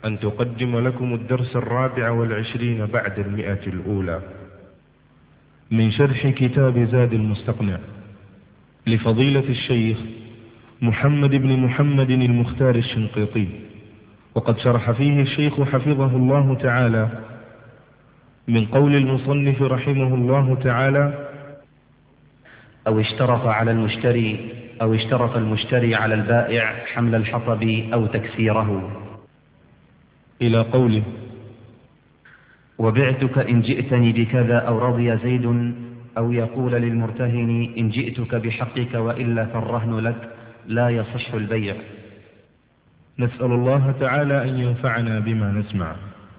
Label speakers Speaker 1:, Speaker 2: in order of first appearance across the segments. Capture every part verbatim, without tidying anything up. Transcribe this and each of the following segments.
Speaker 1: أن تقدم لكم الدرس الرابع والعشرين بعد المئة الأولى من شرح كتاب زاد المستقنع لفضيلة الشيخ محمد بن محمد المختار الشنقيطي، وقد شرح فيه الشيخ حفظه الله تعالى من قول المصنف رحمه الله تعالى:
Speaker 2: أو اشترط على المشتري أو اشترط المشتري على البائع حمل الحطب أو تكسيره،
Speaker 1: إلى قوله:
Speaker 2: وبعتك إن جئتني بكذا، أو رضي زيد، أو يقول للمرتهن إن جئتك بحقك وإلا فالرهن لك، لا يصح البيع.
Speaker 1: نسأل الله تعالى أن ينفعنا بما نسمع.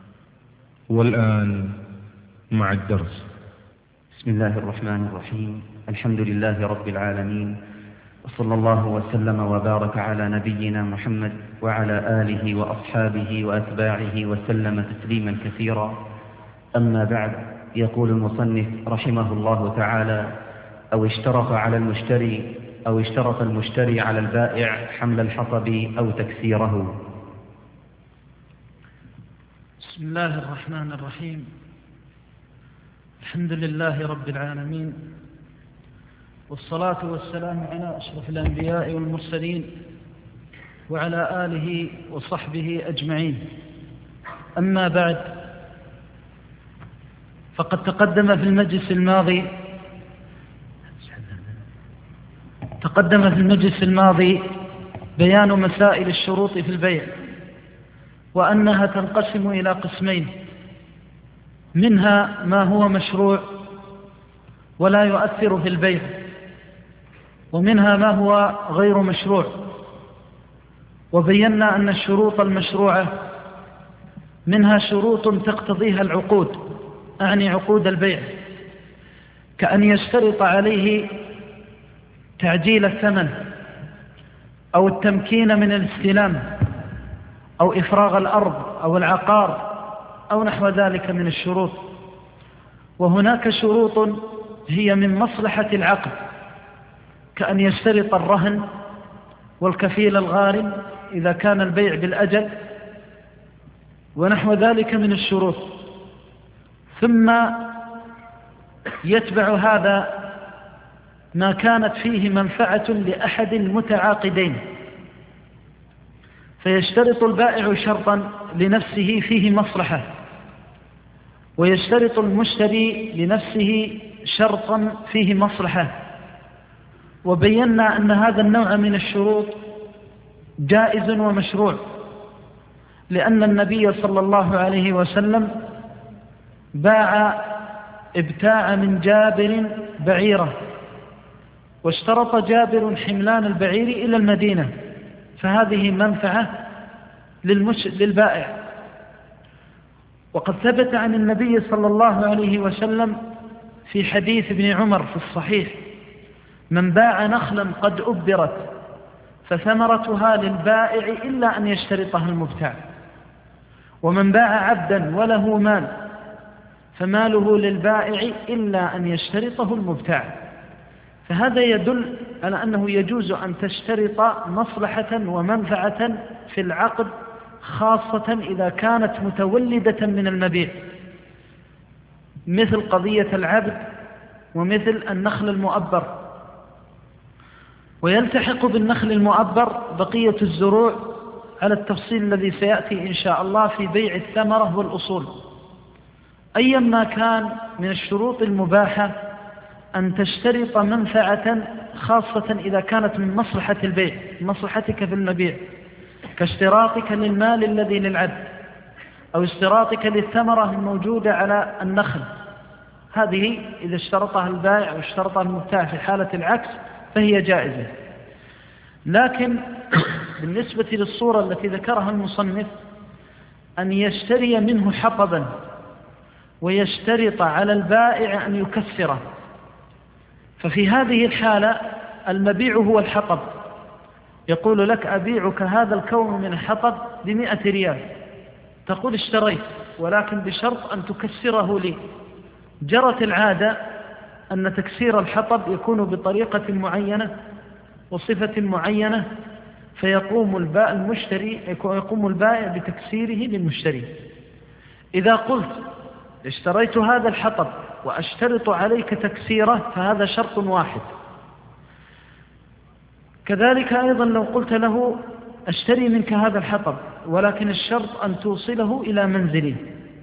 Speaker 1: والآن مع الدرس.
Speaker 2: بسم الله الرحمن الرحيم. الحمد لله رب العالمين، وصلى الله وسلم وبارك على نبينا محمد وعلى آله وأصحابه وأتباعه وسلم تسليما كثيرا. أما بعد، يقول المصنف رحمه الله تعالى: أو اشترط على المشتري أو اشترط المشتري على البائع حمل الحطب أو تكسيره.
Speaker 3: بسم الله الرحمن الرحيم. الحمد لله رب العالمين، والصلاة والسلام على أشرف الأنبياء والمرسلين وعلى آله وصحبه أجمعين. أما بعد، فقد تقدم في المجلس الماضي تقدم في المجلس الماضي بيان مسائل الشروط في البيع، وأنها تنقسم إلى قسمين: منها ما هو مشروع ولا يؤثر في البيع، ومنها ما هو غير مشروع. وبينا أن الشروط المشروعة منها شروط تقتضيها العقود، أعني عقود البيع، كأن يشترط عليه تعجيل الثمن أو التمكين من الاستلام أو إفراغ الأرض أو العقار أو نحو ذلك من الشروط. وهناك شروط هي من مصلحة العقد، كأن يشترط الرهن والكفيل الغارم إذا كان البيع بالأجل ونحو ذلك من الشروط. ثم يتبع هذا ما كانت فيه منفعة لأحد المتعاقدين، فيشترط البائع شرطا لنفسه فيه مصلحة، ويشترط المشتري لنفسه شرطا فيه مصلحة. وبينا أن هذا النوع من الشروط جائز ومشروع، لأن النبي صلى الله عليه وسلم باع ابتاع من جابر بعيرة، واشترط جابر حملان البعير إلى المدينة، فهذه منفعة للمش... للبائع. وقد ثبت عن النبي صلى الله عليه وسلم في حديث ابن عمر في الصحيح: من باع نخلا قد أبرت فثمرتها للبائع إلا أن يشترطها المبتاع، ومن باع عبدا وله مال فماله للبائع إلا أن يشترطه المبتاع. فهذا يدل على أنه يجوز أن تشترط مصلحة ومنفعة في العقد، خاصة إذا كانت متولدة من المبيع، مثل قضية العبد ومثل النخل المؤبر. ويلتحق بالنخل المؤبر بقية الزروع على التفصيل الذي سيأتي إن شاء الله في بيع الثمرة والأصول. أيما كان من الشروط المباحة أن تشترط منفعة خاصة إذا كانت من مصلحة البيع، مصلحتك في المبيع، كاشتراطك للمال الذي للعبد، أو اشتراطك للثمرة الموجودة على النخل. هذه إذا اشترطها البائع أو اشترطها المبتاع في حالة العكس فهي جائزة. لكن بالنسبة للصورة التي ذكرها المصنف، أن يشتري منه حطبا ويشترط على البائع أن يكسره، ففي هذه الحالة المبيع هو الحطب، يقول لك: أبيعك هذا الكوم من الحطب بمئة ريال، تقول: اشتريت، ولكن بشرط أن تكسره لي. جرت العادة أن تكسير الحطب يكون بطريقة معينة وصفة معينة، فيقوم البائع المشتري يقوم البائع بتكسيره للمشتري. إذا قلت اشتريت هذا الحطب وأشترط عليك تكسيره فهذا شرط واحد. كذلك أيضا لو قلت له أشتري منك هذا الحطب ولكن الشرط أن توصله إلى منزلي،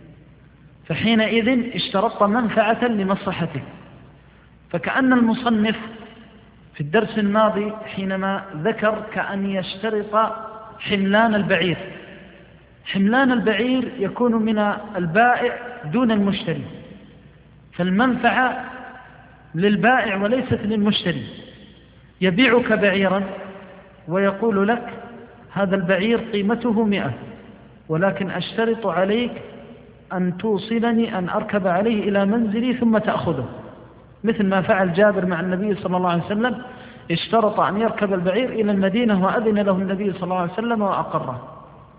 Speaker 3: فحينئذ اشترطت منفعة لمصلحتك. فكأن المصنف في الدرس الماضي حينما ذكر كأن يشترط حملان البعير، حملان البعير يكون من البائع دون المشتري، فالمنفعة للبائع وليست للمشتري. يبيعك بعيرا ويقول لك هذا البعير قيمته مئة ولكن أشترط عليك أن توصلني أن أركب عليه إلى منزلي ثم تأخذه، مثل ما فعل جابر مع النبي صلى الله عليه وسلم، اشترط أن يركب البعير إلى المدينة وأذن له النبي صلى الله عليه وسلم وأقره.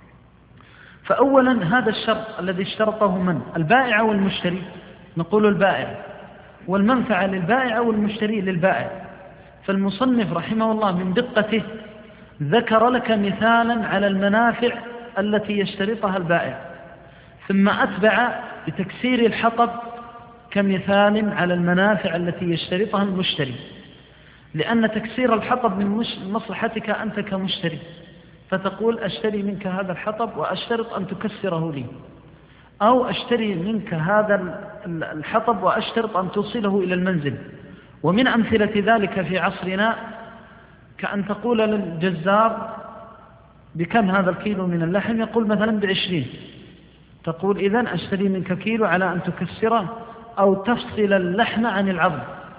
Speaker 3: فأولا هذا الشرط الذي اشترطه من؟ البائع والمشتري، نقول البائع، والمنفعة للبائع والمشتري للبائع. فالمصنف رحمه الله من دقته ذكر لك مثالا على المنافع التي يشترطها البائع، ثم أتبع بتكسير الحطب كمثال على المنافع التي يشترطها المشتري، لأن تكسير الحطب من مصلحتك أنت كمشتري، فتقول أشتري منك هذا الحطب وأشترط أن تكسره لي، أو أشتري منك هذا الحطب وأشترط أن توصله إلى المنزل. ومن أمثلة ذلك في عصرنا كأن تقول للجزار بكم هذا الكيلو من اللحم، يقول مثلا بعشرين، تقول إذن أشتري منك كيلو على أن تكسره أو تفصل اللحم عن العظم،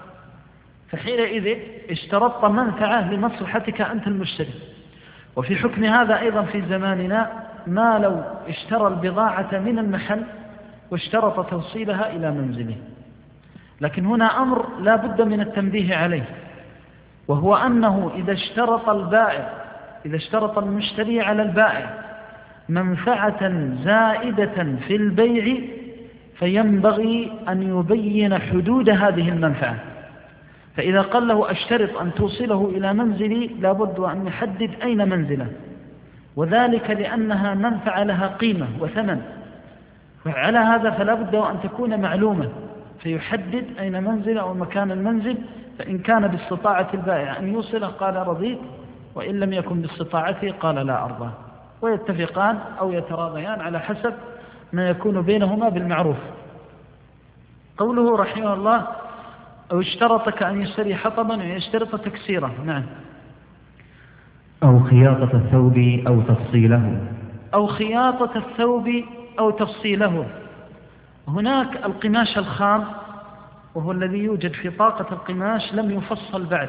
Speaker 3: فحينئذ اشترطت منفعة لمصلحتك أنت المشتري. وفي حكم هذا أيضا في زماننا ما لو اشترى البضاعة من المحل واشترط توصيلها إلى منزله. لكن هنا أمر لا بد من التنبيه عليه، وهو أنه إذا اشترط البائع إذا اشترط المشتري على البائع منفعة زائدة في البيع فينبغي أن يبين حدود هذه المنفعة. فإذا قال له أشترط أن توصله إلى منزلي لابد أن يحدد أين منزله، وذلك لأنها منفعة لها قيمة وثمن، وعلى هذا فلا بد أن تكون معلومة، فيحدد أين منزل أو مكان المنزل. فإن كان باستطاعة البائع أن يوصله قال رضيت، وإن لم يكن باستطاعته قال لا أرضى، ويتفقان أو يتراضيان على حسب ما يكون بينهما بالمعروف. قوله رحمه الله أو اشترطك أن يشتري حطبا ويشترط تكسيره. نعم.
Speaker 2: أو خياطة الثوب أو تفصيله
Speaker 3: أو خياطة الثوب أو تفصيله. هناك القماش الخام وهو الذي يوجد في طاقة القماش لم يفصل بعد،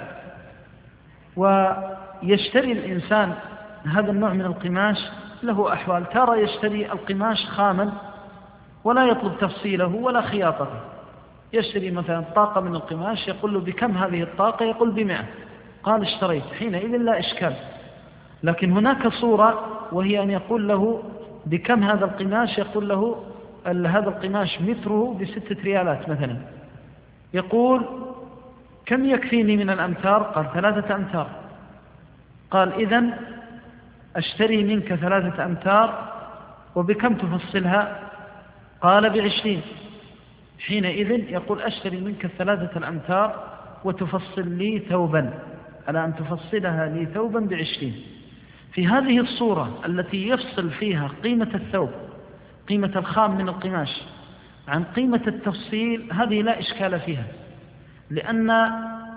Speaker 3: ويشتري الإنسان هذا النوع من القماش له أحوال، ترى يشتري القماش خاما ولا يطلب تفصيله ولا خياطته، يشتري مثلا طاقة من القماش يقول له بكم هذه الطاقة، يقول بمئة، قال اشتريت، حينئذ لا إشكال. لكن هناك صورة وهي أن يقول له بكم هذا القماش، يقول له هذا القماش متره بستة ريالات مثلا، يقول كم يكفيني من الأمتار؟ قال ثلاثة أمتار. قال إذن أشتري منك ثلاثة أمتار وبكم تفصلها؟ قال بعشرين. حينئذ يقول أشتري منك ثلاثة الأمتار وتفصل لي ثوبا، على أن تفصلها لي ثوبا بعشرين. في هذه الصورة التي يفصل فيها قيمة الثوب، قيمة الخام من القماش، عن قيمة التفصيل، هذه لا إشكال فيها، لأن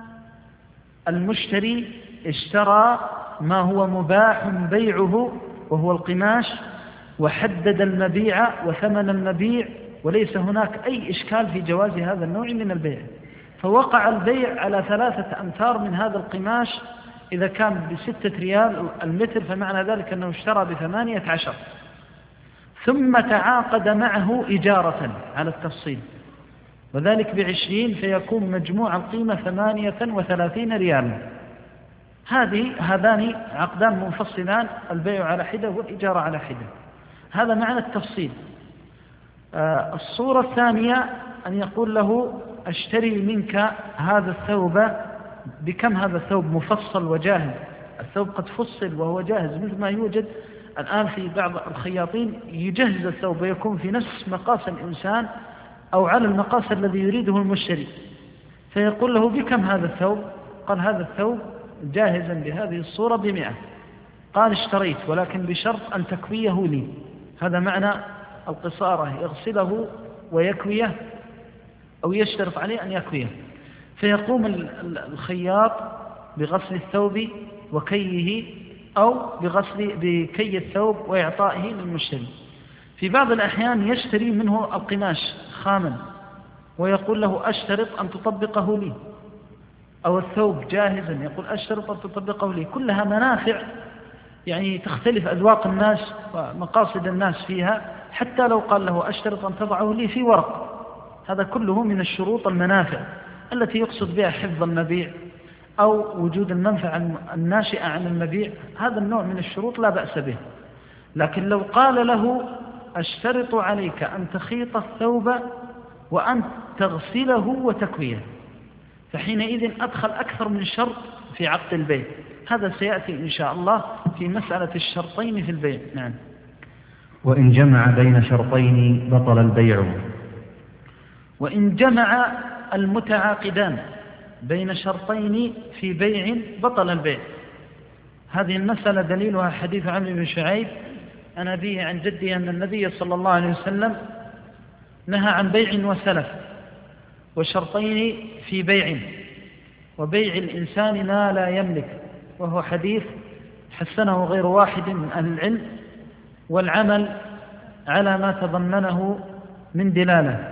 Speaker 3: المشتري اشترى ما هو مباح بيعه وهو القماش، وحدد المبيع وثمن المبيع، وليس هناك أي إشكال في جواز هذا النوع من البيع. فوقع البيع على ثلاثة أمتار من هذا القماش، إذا كان بستة ريال المتر فمعنى ذلك أنه اشترى بثمانية عشر، ثم تعاقد معه إجارة على التفصيل، وذلك بعشرين، فيكون مجموع القيمة ثمانية وثلاثين ريالا. هذه هذان عقدان منفصلان، البيع على حدة والإجارة على حدة. هذا معنى التفصيل. آه الصورة الثانية أن يقول له أشتري منك هذا الثوب، بكم هذا الثوب مفصل وجاهز؟ الثوب قد فصل وهو جاهز، مثل ما يوجد الآن في بعض الخياطين يجهز الثوب ويكون في نفس مقاس الإنسان أو على المقاس الذي يريده المشتري، فيقول له بكم هذا الثوب؟ قال هذا الثوب جاهزا بهذه الصورة بمئة. قال اشتريت ولكن بشرط أن تكويه لي. هذا معنى القصارة، يغسله ويكويه أو يشترط عليه أن يكويه. فيقوم الخياط بغسل الثوب وكيه أو بغسل بكي الثوب وإعطائه للمشتري. في بعض الأحيان يشتري منه القماش خاما ويقول له أشترط أن تطبقه لي، أو الثوب جاهزا يقول أشترط أن تطبقه لي. كلها منافع يعني تختلف أذواق الناس ومقاصد الناس فيها، حتى لو قال له أشترط أن تضعه لي في ورق، هذا كله من الشروط المنافع التي يقصد بها حفظ المبيع أو وجود المنفعة الناشئة عن المبيع. هذا النوع من الشروط لا بأس به. لكن لو قال له أشترط عليك أن تخيط الثوب وأن تغسله وتكويه، فحينئذ أدخل أكثر من شرط في عقد البيع. هذا سيأتي إن شاء الله في مسألة الشرطين في البيع. نعم.
Speaker 2: وإن جمع بين شرطين بطل البيع.
Speaker 3: وإن جمع المتعاقدان بين شرطين في بيع بطل البيع. هذه المسألة دليلها حديث عمرو بن شعيب عن أبيه عن جده أن النبي صلى الله عليه وسلم نهى عن بيع وسلف وشرطين في بيع وبيع الإنسان ما لا يملك، وهو حديث حسنه غير واحد من أهل العلم، والعمل على ما تضمنه من دلالة.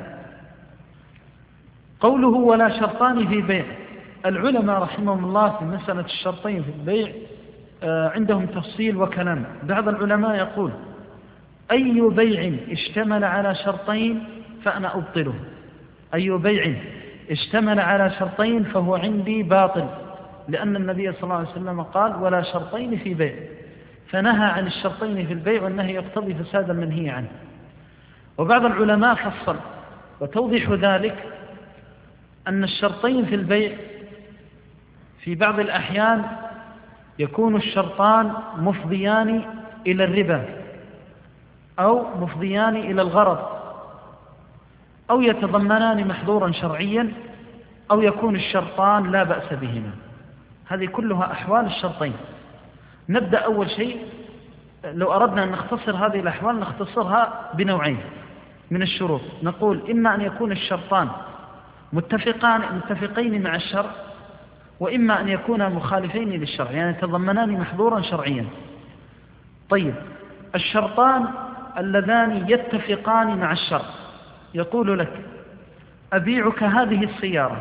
Speaker 3: قوله ولا شرطان في بيع، العلماء رحمهم الله في مسألة الشرطين في البيع عندهم تفصيل وكلام. بعض العلماء يقول أي بيع اشتمل على شرطين فأنا أبطله، أي بيع اشتمل على شرطين فهو عندي باطل، لأن النبي صلى الله عليه وسلم قال ولا شرطين في بيع، فنهى عن الشرطين في البيع، والنهي يقتضي فساد المنهي عنه. وبعض العلماء فصل، وتوضيح ذلك أن الشرطين في البيع في بعض الأحيان يكون الشرطان مفضيان إلى الربا أو مفضيان إلى الغرض أو يتضمنان محظورا شرعيا أو يكون الشرطان لا بأس بهما. هذه كلها أحوال الشرطين. نبدأ أول شيء، لو أردنا أن نختصر هذه الأحوال نختصرها بنوعين من الشروط. نقول إما أن يكون الشرطان متفقان متفقين مع الشرع، وإما أن يكونا مخالفين للشرع، يعني يتضمنان محظورا شرعيا. طيب، الشرطان اللذان يتفقان مع الشرع، يقول لك أبيعك هذه السيارة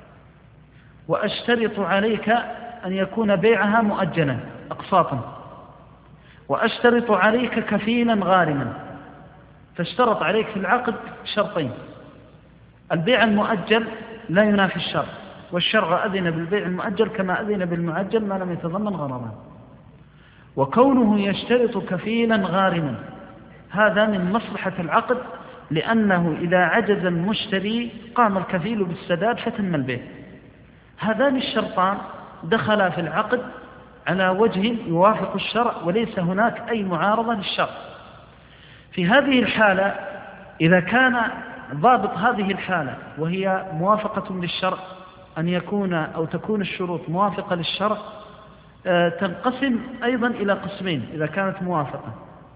Speaker 3: وأشترط عليك أن يكون بيعها مؤجلا أقساطا، وأشترط عليك كفيلا غارما. فاشترط عليك في العقد شرطين: البيع المؤجل لا ينافي الشرع، والشرع أذن بالبيع المؤجل كما أذن بالمؤجل ما لم يتضمن غرضا. وكونه يشترط كفيلا غارما هذا من مصلحة العقد، لأنه إذا عجز المشتري قام الكفيل بالسداد فتم البيع. هذان الشرطان دخلا في العقد على وجه يوافق الشرع وليس هناك أي معارضة للشرع. في هذه الحالة إذا كان ضابط هذه الحالة وهي موافقة للشرع أن يكون أو تكون الشروط موافقة للشرع، تنقسم أيضا إلى قسمين. إذا كانت موافقة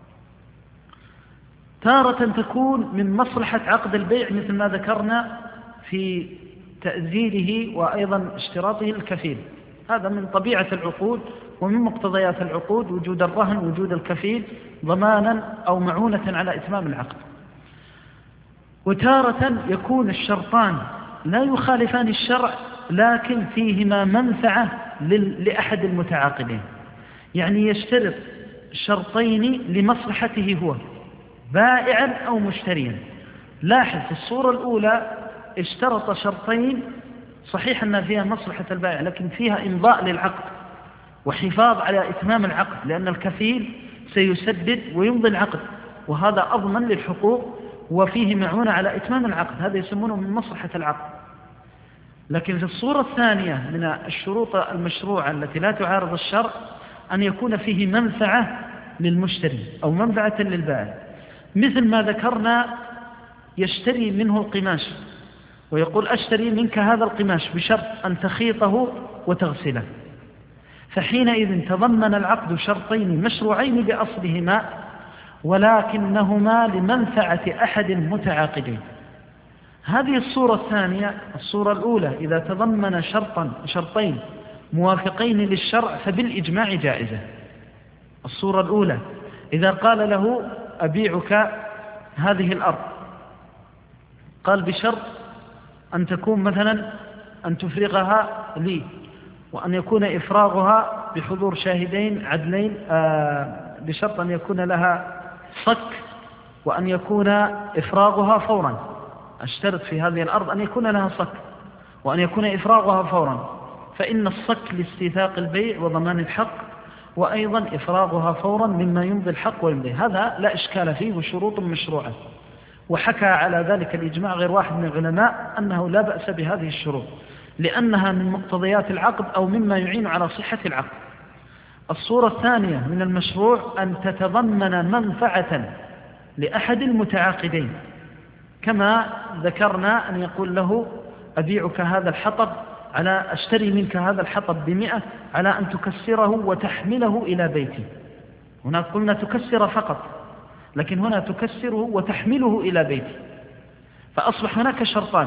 Speaker 3: تارة تكون من مصلحة عقد البيع مثل ما ذكرنا في تأذيره وأيضا اشتراطه الكفيل، هذا من طبيعة العقود ومن مقتضيات العقود، وجود الرهن وجود الكفيل ضمانا أو معونة على إتمام العقد. وتارة يكون الشرطان لا يخالفان الشرع لكن فيهما منفعة لأحد المتعاقدين، يعني يشترط شرطين لمصلحته هو بائعا أو مشتريا. لاحظ في الصورة الأولى اشترط شرطين صحيح أن فيها مصلحة البائع لكن فيها إمضاء للعقد وحفاظ على إتمام العقد، لأن الكفيل سيسدد ويمضي العقد وهذا أضمن للحقوق وفيه معونة على إتمام العقد، هذا يسمونه من مصلحة العقد. لكن في الصورة الثانية من الشروط المشروعة التي لا تعارض الشرع أن يكون فيه منفعة للمشتري أو منفعة للبائع، مثل ما ذكرنا يشتري منه القماش ويقول أشتري منك هذا القماش بشرط أن تخيطه وتغسله، فحينئذ تضمن العقد شرطين مشروعين بأصلهما ولكنهما لمنفعة أحد المتعاقدين. هذه الصورة الثانية. الصورة الأولى إذا تضمن شرطا شرطين موافقين للشرع فبالإجماع جائزة. الصورة الأولى إذا قال له أبيعك هذه الأرض، قال بشرط أن تكون مثلا أن تفرغها لي، وأن يكون إفراغها بحضور شاهدين عدلين، آه بشرط أن يكون لها صك، وأن يكون إفراغها فورا. أشترط في هذه الأرض أن يكون لها صك وأن يكون إفراغها فورا، فإن الصك لاستيثاق البيع وضمان الحق، وأيضا إفراغها فورا مما يمضي الحق ويمضي. هذا لا إشكال فيه وشروط مشروعة، وحكى على ذلك الإجماع غير واحد من العلماء أنه لا بأس بهذه الشروط لأنها من مقتضيات العقد أو مما يعين على صحة العقد. الصورة الثانية من المشروع أن تتضمن منفعة لأحد المتعاقدين، كما ذكرنا أن يقول له أبيعك هذا الحطب على أشتري منك هذا الحطب بمئة على أن تكسره وتحمله إلى بيتي. هنا قلنا تكسر فقط، لكن هنا تكسره وتحمله إلى بيتي، فأصبح هناك شرطان.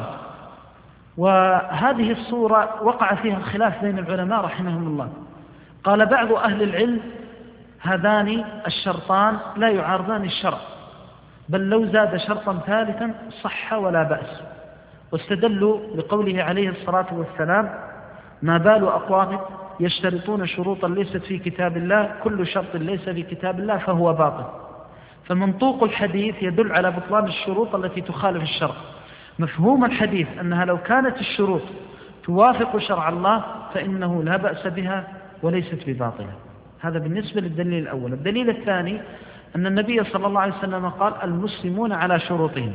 Speaker 3: وهذه الصورة وقع فيها الخلاف بين العلماء رحمهم الله. قال بعض أهل العلم هذان الشرطان لا يعارضان الشرع، بل لو زاد شرطا ثالثا صح ولا بأس، واستدلوا بقوله عليه الصلاة والسلام ما بال أقوام يشترطون شروطا ليست في كتاب الله، كل شرط ليس في كتاب الله فهو باطل. فمنطوق الحديث يدل على بطلان الشروط التي تخالف الشرع. مفهوم الحديث أنها لو كانت الشروط توافق شرع الله فإنه لا بأس بها وليست بباطلة. هذا بالنسبة للدليل الأول. الدليل الثاني أن النبي صلى الله عليه وسلم قال المسلمون على شروطهم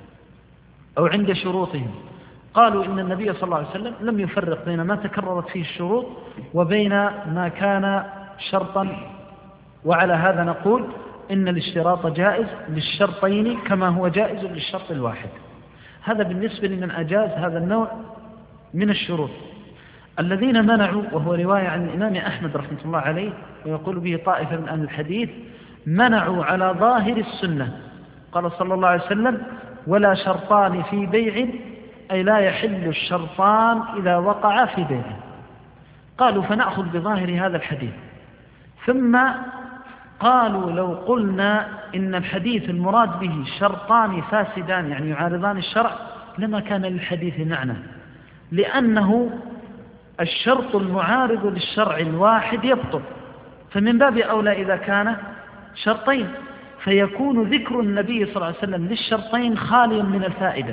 Speaker 3: أو عند شروطهم. قالوا إن النبي صلى الله عليه وسلم لم يفرق بين ما تكررت فيه الشروط وبين ما كان شرطا، وعلى هذا نقول إن الاشتراط جائز للشرطين كما هو جائز للشرط الواحد. هذا بالنسبة لمن أجاز هذا النوع من الشروط. الذين منعوا، وهو رواية عن الإمام أحمد رحمة الله عليه ويقول به طائفة من أهل الحديث، منعوا على ظاهر السنة. قال صلى الله عليه وسلم ولا شرطان في بيع، أي لا يحل الشرطان إذا وقع في بيع. قالوا فنأخذ بظاهر هذا الحديث. ثم قالوا لو قلنا إن الحديث المراد به شرطان فاسدان يعني يعارضان الشرع لما كان للحديث معنى، لأنه الشرط المعارض للشرع الواحد يبطل، فمن باب أولى إذا كان شرطين، فيكون ذكر النبي صلى الله عليه وسلم للشرطين خاليا من الفائدة.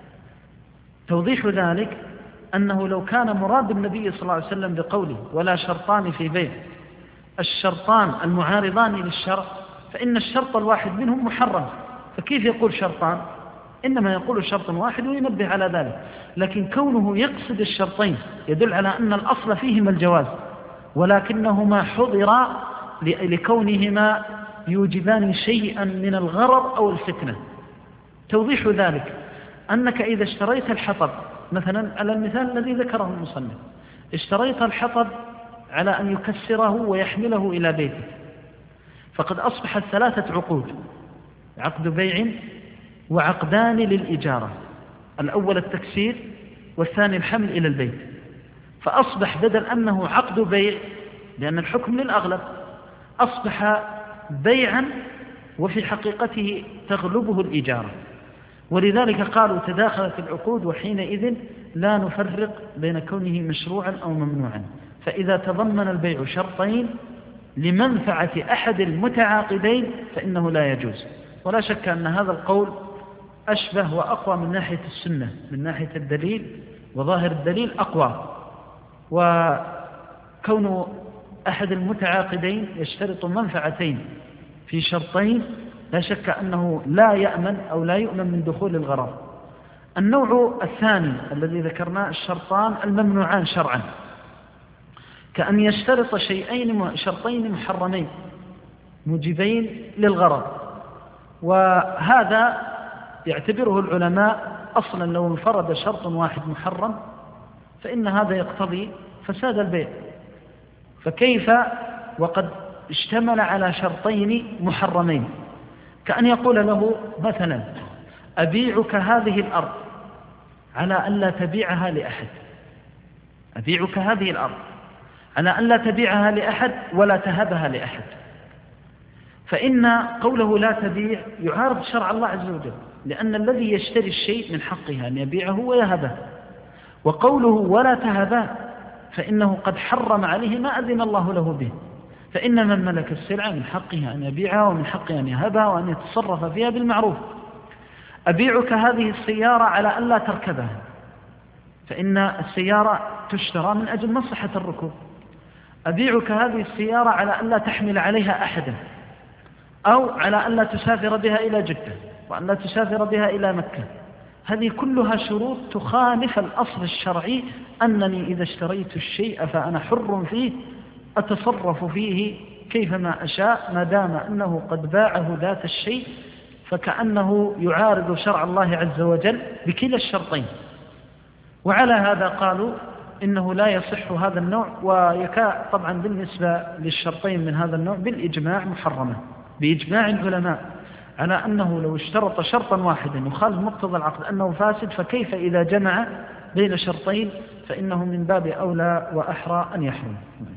Speaker 3: توضيح ذلك أنه لو كان مراد النبي صلى الله عليه وسلم بقوله ولا شرطان في بيع الشرطان المعارضان للشرع، فإن الشرط الواحد منهم محرم، فكيف يقول شرطان؟ إنما يقول شرط واحد وينبه على ذلك. لكن كونه يقصد الشرطين يدل على أن الأصل فيهما الجواز، ولكنهما حضرا لكونهما يوجبان شيئا من الغرر أو الفتنة. توضيح ذلك أنك إذا اشتريت الحطب مثلا على المثال الذي ذكره المصنف، اشتريت الحطب على أن يكسره ويحمله إلى بيتك، فقد أصبحت ثلاثة عقود: عقد بيع وعقدان للإجارة، الأول التكسير والثاني الحمل إلى البيت. فأصبح بدل أنه عقد بيع لأن الحكم للأغلب أصبح بيعا وفي حقيقته تغلبه الإجارة، ولذلك قالوا تداخلت العقود، وحينئذ لا نفرق بين كونه مشروعا أو ممنوعا. فإذا تضمن البيع شرطين لمنفعة أحد المتعاقدين فإنه لا يجوز. ولا شك أن هذا القول أشبه وأقوى من ناحية السنة، من ناحية الدليل وظاهر الدليل أقوى. وكون أحد المتعاقدين يشترط منفعتين في شرطين لا شك أنه لا يأمن أو لا يؤمن من دخول الغرر. النوع الثاني الذي ذكرناه الشرطان الممنوعان شرعا، كأن يشترط شيئين شرطين محرمين موجبين للغرض، وهذا يعتبره العلماء أصلا لو انفرد شرط واحد محرم فإن هذا يقتضي فساد البيع، فكيف وقد اشتمل على شرطين محرمين؟ كأن يقول له مثلا أبيعك هذه الأرض على أن لا تبيعها لأحد، أبيعك هذه الأرض على أن لا تبيعها لأحد ولا تهبها لأحد، فإن قوله لا تبيع يعارض شرع الله عز وجل، لأن الذي يشتري الشيء من حقه أن يبيعه ويهبه، وقوله ولا تهبه فإنه قد حرم عليه ما أذن الله له به، فإن من ملك السلعة من حقه أن يبيعها ومن حقه أن يهبها وأن يتصرف فيها بالمعروف. أبيعك هذه السيارة على أن لا تركبها، فإن السيارة تشترى من أجل مصلحة الركوب. أبيعك هذه السيارة على أن لا تحمل عليها أحدا، أو على أن لا تسافر بها إلى جدة وأن لا تسافر بها إلى مكة. هذه كلها شروط تخالف الأصل الشرعي أنني إذا اشتريت الشيء فأنا حر فيه أتصرف فيه كيفما أشاء ما دام أنه قد باعه ذات الشيء، فكأنه يعارض شرع الله عز وجل بكلا الشرطين. وعلى هذا قالوا إنه لا يصح هذا النوع، ويكاد طبعا بالنسبة للشرطين من هذا النوع بالإجماع محرمة بإجماع العلماء على أنه لو اشترط شرطا واحدا يخالف مقتضى العقد أنه فاسد، فكيف إذا جمع بين شرطين فإنه من باب أولى وأحرى أن يحرم.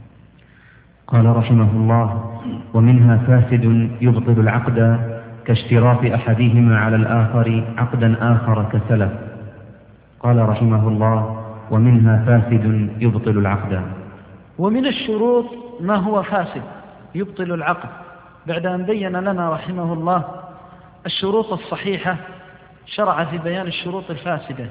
Speaker 2: قال رحمه الله: ومنها فاسد يبطل العقد كاشتراط أحدهما على الآخر عقدا آخر كسلف. قال رحمه الله: ومنها فاسد يبطل العقد.
Speaker 3: ومن الشروط ما هو فاسد يبطل العقد، بعد أن بين لنا رحمه الله الشروط الصحيحة شرع في بيان الشروط الفاسدة.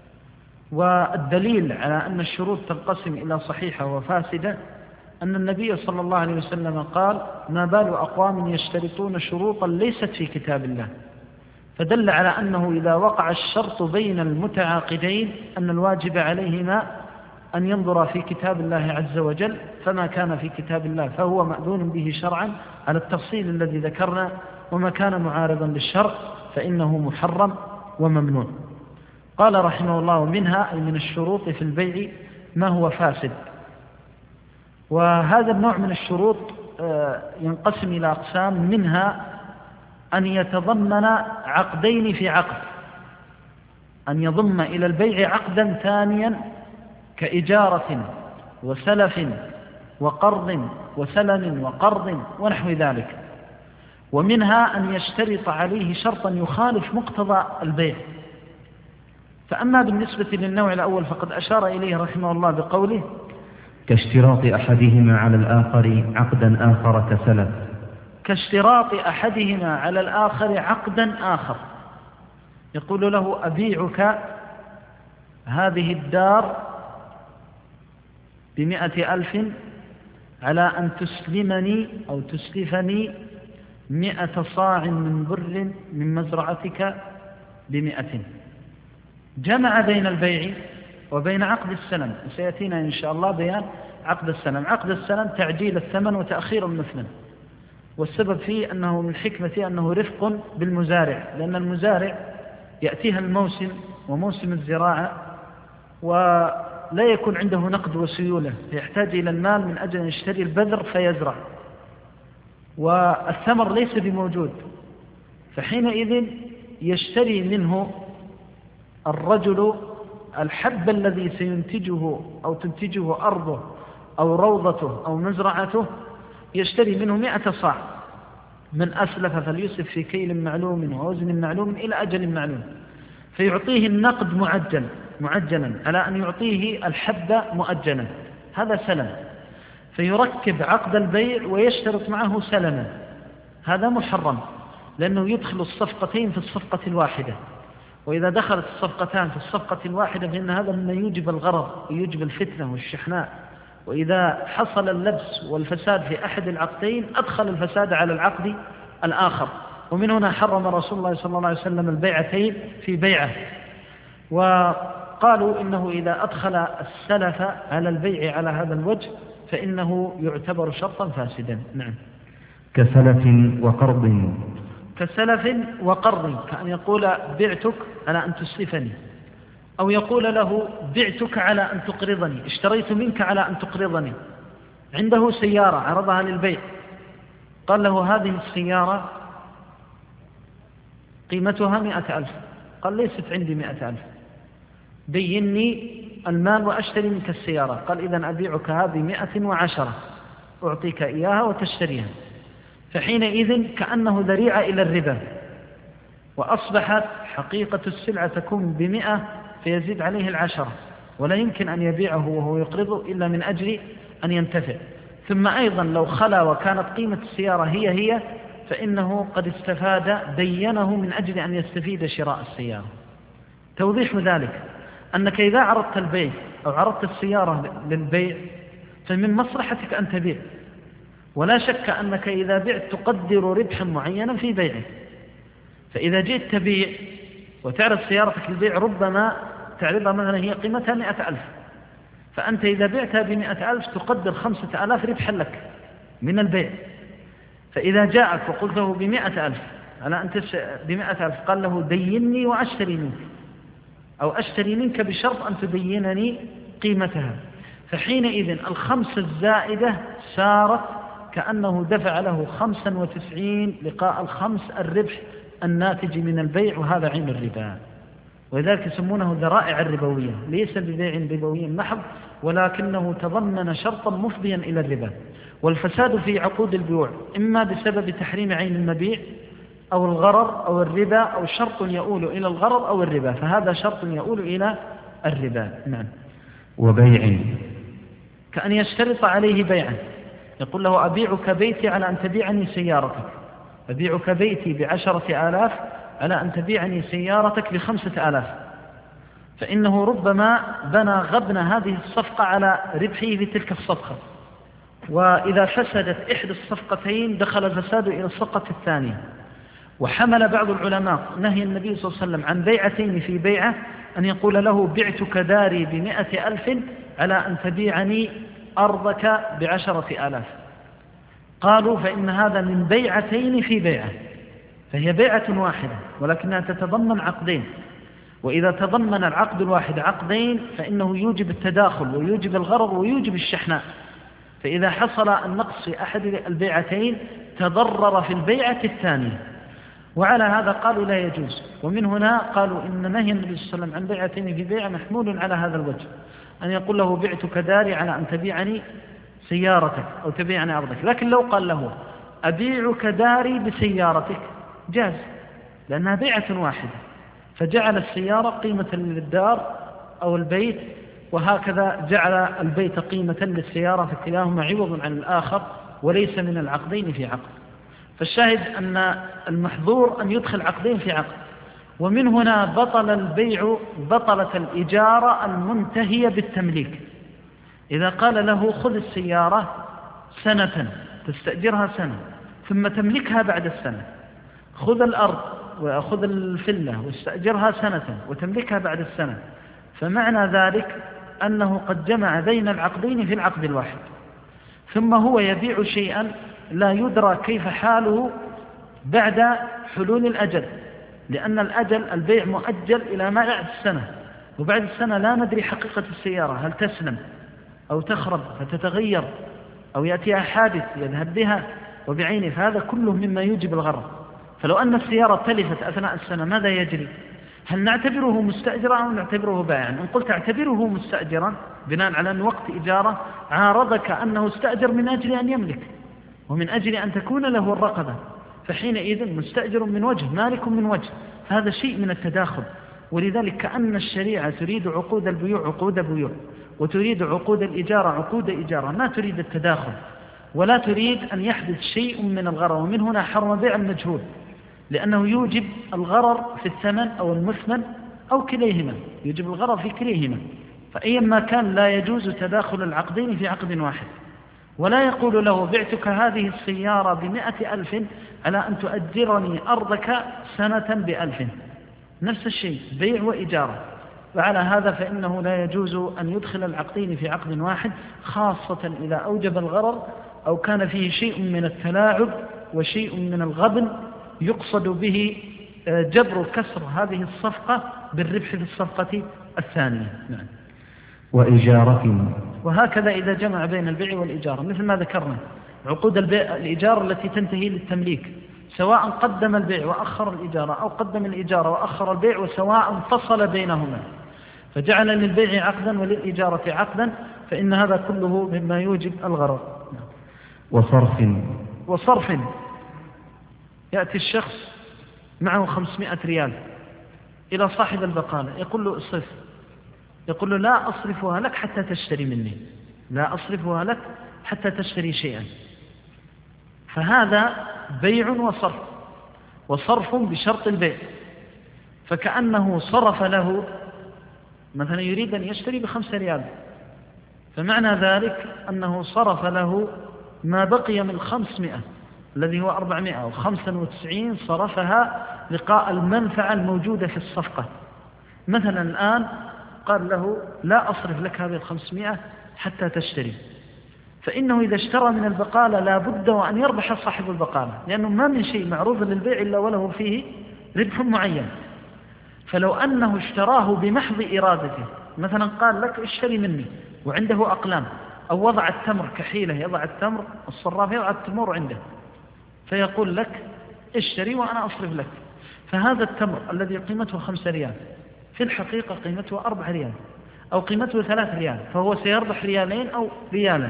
Speaker 3: والدليل على أن الشروط تنقسم إلى صحيحة وفاسدة أن النبي صلى الله عليه وسلم قال: ما بال أقوام يشترطون شروطا ليست في كتاب الله، فدل على أنه إذا وقع الشرط بين المتعاقدين أن الواجب عليهما أن ينظر في كتاب الله عز وجل، فما كان في كتاب الله فهو مأذون به شرعا على التفصيل الذي ذكرنا، وما كان معارضا للشرع فإنه محرم وممنوع. قال رحمه الله: منها أي من الشروط في البيع ما هو فاسد. وهذا النوع من الشروط ينقسم إلى أقسام، منها أن يتضمن عقدين في عقد، أن يضم إلى البيع عقدا ثانيا كإجارة وسلف وقرض وسلم وقرض ونحو ذلك. ومنها أن يشترط عليه شرطا يخالف مقتضى البيع. فأما بالنسبة للنوع الأول فقد أشار إليه رحمه الله بقوله:
Speaker 2: كاشتراط أحدهما على الآخر عقدا آخر كسلف.
Speaker 3: كاشتراط أحدهما على الآخر عقدا آخر، يقول له: أبيعك هذه الدار بمئة ألف على أن تسلمني أو تسلفني مئة صاع من بر من مزرعتك بمئة. جمع بين البيع وبين عقد السلم، وسيأتينا إن شاء الله بيان عقد السلم. عقد السلم تعجيل الثمن وتأخير المثمن، والسبب فيه أنه من حكمته أنه رفق بالمزارع، لأن المزارع يأتيها الموسم وموسم الزراعة ولا يكون عنده نقد وسيولة، يحتاج إلى المال من أجل أن يشتري البذر فيزرع، والثمر ليس بموجود، فحينئذ يشتري منه الرجل الحب الذي سينتجه أو تنتجه أرضه أو روضته أو مزرعته، يشتري منه مئة صاع، من أسلف فليسلف في كيل معلوم ووزن معلوم إلى أجل معلوم، فيعطيه النقد معجل معجلا على أن يعطيه الحب مؤجلا، هذا سلم. فيركب عقد البيع ويشترط معه سلما، هذا محرم، لأنه يدخل الصفقتين في الصفقة الواحدة، وإذا دخلت الصفقتان في الصفقة الواحدة فإن هذا مما يوجب الغرض ويوجب الفتنة والشحناء، وإذا حصل اللبس والفساد في أحد العقدين أدخل الفساد على العقد الآخر. ومن هنا حرم رسول الله صلى الله عليه وسلم البيعتين في بيعة، وقالوا إنه إذا أدخل السلف على البيع على هذا الوجه فإنه يعتبر شرطا فاسدا. نعم.
Speaker 2: كسلف وقرض.
Speaker 3: كسلف وقرض، كأن يقول بعتك على أن تسلفني، أو يقول له بعتك على أن تقرضني، اشتريت منك على أن تقرضني. عنده سيارة عرضها للبيع، قال له هذه السيارة قيمتها مئة ألف، قال ليست عندي مئة ألف، بيني المال وأشتري منك السيارة. قال إذن أبيعك هذه مئة وعشرة، أعطيك إياها وتشتريها. فحينئذ كأنه ذريعة إلى الربا، وأصبحت حقيقة السلعة تكون بمئة فيزيد عليه العشرة، ولا يمكن أن يبيعه وهو يقرضه إلا من أجل أن ينتفع. ثم أيضا لو خلا وكانت قيمة السيارة هي هي فإنه قد استفاد، دينه من أجل أن يستفيد شراء السيارة. توضيح ذلك أنك إذا عرضت البيع أو عرضت السيارة للبيع فمن مصلحتك أن تبيع، ولا شك أنك إذا بعت تقدر ربحا معينا في بيعه. فإذا جئت تبيع وتعرض سيارتك للبيع ربما تعرضها مثلا هي قيمتها مئة ألف، فأنت إذا بعتها بمئة ألف تقدر خمسة ألاف ربحا لك من البيع. فإذا جاءك وقلت له بمئة ألف على أن تش... بمئة ألف، قال له ديني وأشتري منك، أو أشتري منك بشرط أن تدينني قيمتها. فحينئذ الخمسة الزائدة صارت كأنه دفع له خمسا وتسعين لقاء الخمس الربح الناتج من البيع، وهذا عين الربا. ولذلك يسمونه ذرائع الربوية، ليس ببيع ربوي محض، ولكنه تضمن شرطا مفضيا إلى الربا. والفساد في عقود البيوع إما بسبب تحريم عين المبيع أو الغرر أو الربا، أو شرط يؤول إلى الغرر أو الربا، فهذا شرط يؤول إلى الربا. نعم.
Speaker 2: وبيع،
Speaker 3: كأن يشترط عليه بيعا، يقول له أبيعك بيتي على أن تبيعني سيارتك، أبيعك بيتي بعشرة آلاف على أن تبيعني سيارتك بخمسة آلاف، فإنه ربما بنى غبن هذه الصفقة على ربحه في تلك الصفقة، وإذا فسدت إحدى الصفقتين دخل الفساد إلى الصفقة الثانية. وحمل بعض العلماء نهي النبي صلى الله عليه وسلم عن بيعتين في بيعة أن يقول له بعتك داري بمئة ألف على أن تبيعني أرضك بعشرة آلاف. قالوا فإن هذا من بيعتين في بيعة، فهي بيعة واحدة ولكنها تتضمن عقدين، وإذا تضمن العقد الواحد عقدين فإنه يوجب التداخل ويوجب الغرر ويوجب الشحناء. فإذا حصل النقص في أحد البيعتين تضرر في البيعة الثانية، وعلى هذا قالوا لا يجوز. ومن هنا قالوا إن نهي النبي صلى الله عليه وسلم عن بيعتين في بيعة محمول على هذا الوجه، أن يقول له بعتك داري على أن تبيعني سيارتك أو تبيعني أرضك. لكن لو قال له أبيعك داري بسيارتك جاز، لأنها بيعة واحدة، فجعل السيارة قيمة للدار أو البيت، وهكذا جعل البيت قيمة للسيارة، فكلاهما عوض عن الآخر وليس من العقدين في عقد. فالشاهد أن المحظور أن يدخل عقدين في عقد. ومن هنا بطل البيع بطلة الإجارة المنتهية بالتمليك. إذا قال له خذ السيارة سنة تستأجرها سنة ثم تملكها بعد السنة، خذ الأرض وخذ الفلة واستأجرها سنة وتملكها بعد السنة، فمعنى ذلك أنه قد جمع بين العقدين في العقد الواحد. ثم هو يبيع شيئا لا يدرى كيف حاله بعد حلول الأجل، لأن الأجل البيع مؤجل إلى ما بعد السنة، وبعد السنة لا ندري حقيقة السيارة هل تسلم أو تخرب فتتغير أو يأتيها حادث يذهب بها وبعينه، فهذا كله مما يوجب الغرر. فلو أن السيارة تلفت أثناء السنة ماذا يجري؟ هل نعتبره مستأجرا أو نعتبره بائعا؟ إن قلت اعتبره مستأجرا بناء على أن وقت إجارة عارضك أنه استأجر من أجل أن يملك ومن أجل أن تكون له الرقبة، فحينئذ مستأجر من وجه مالك من وجه، هذا شيء من التداخل. ولذلك كأن الشريعة تريد عقود البيوع عقود بيوع، وتريد عقود الإجارة عقود إجارة، ما تريد التداخل ولا تريد أن يحدث شيء من الغرر. ومن هنا حرم بيع المجهول، لأنه يوجب الغرر في الثمن أو المثمن أو كليهما، يوجب الغرر في كليهما. فأيما كان لا يجوز تداخل العقدين في عقد واحد. ولا يقول له بعتك هذه السيارة بمئة ألف على أن تؤجرني أرضك سنة بألف، نفس الشيء بيع وإجارة. وعلى هذا فإنه لا يجوز أن يدخل العقدين في عقد واحد، خاصة إذا أوجب الغرر أو كان فيه شيء من التلاعب وشيء من الغبن يقصد به جبر كسر هذه الصفقة بالربح في الصفقة الثانية. نعم.
Speaker 2: وإجارة.
Speaker 3: وهكذا إذا جمع بين البيع والإجارة مثل ما ذكرنا عقود البيع الإجارة التي تنتهي للتمليك، سواء قدم البيع وأخر الإجارة أو قدم الإجارة وأخر البيع، وسواء فصل بينهما فجعل للبيع عقدا وللإجارة عقدا، فإن هذا كله مما يوجب الغرر.
Speaker 2: وصرف.
Speaker 3: وصرف يأتي الشخص معه خمسمائة ريال إلى صاحب البقالة يقول له اصرف، يقول له لا أصرفها لك حتى تشتري مني، لا أصرفها لك حتى تشتري شيئا. فهذا بيع وصرف، وصرف بشرط البيع، فكأنه صرف له مثلا يريد أن يشتري بخمسة ريال، فمعنى ذلك أنه صرف له ما بقي من خمسمائة الذي هو أربعمائة وخمسة وتسعين صرفها لقاء المنفعة الموجودة في الصفقة. مثلا الآن قال له لا أصرف لك هذه الخمسمائة حتى تشتري، فإنه إذا اشترى من البقالة لا بد وأن يربح صاحب البقالة، لأنه ما من شيء معروض للبيع إلا وله فيه ربح معين. فلو أنه اشتراه بمحض إرادته، مثلا قال لك اشتري مني وعنده أقلام، أو وضع التمر كحيلة، يضع التمر الصراف يضع التمر عنده فيقول لك اشتري وأنا أصرف لك، فهذا التمر الذي قيمته خمسة ريال في الحقيقة قيمته أربع ريال أو قيمته ثلاث ريال، فهو سيربح ريالين أو ريالا.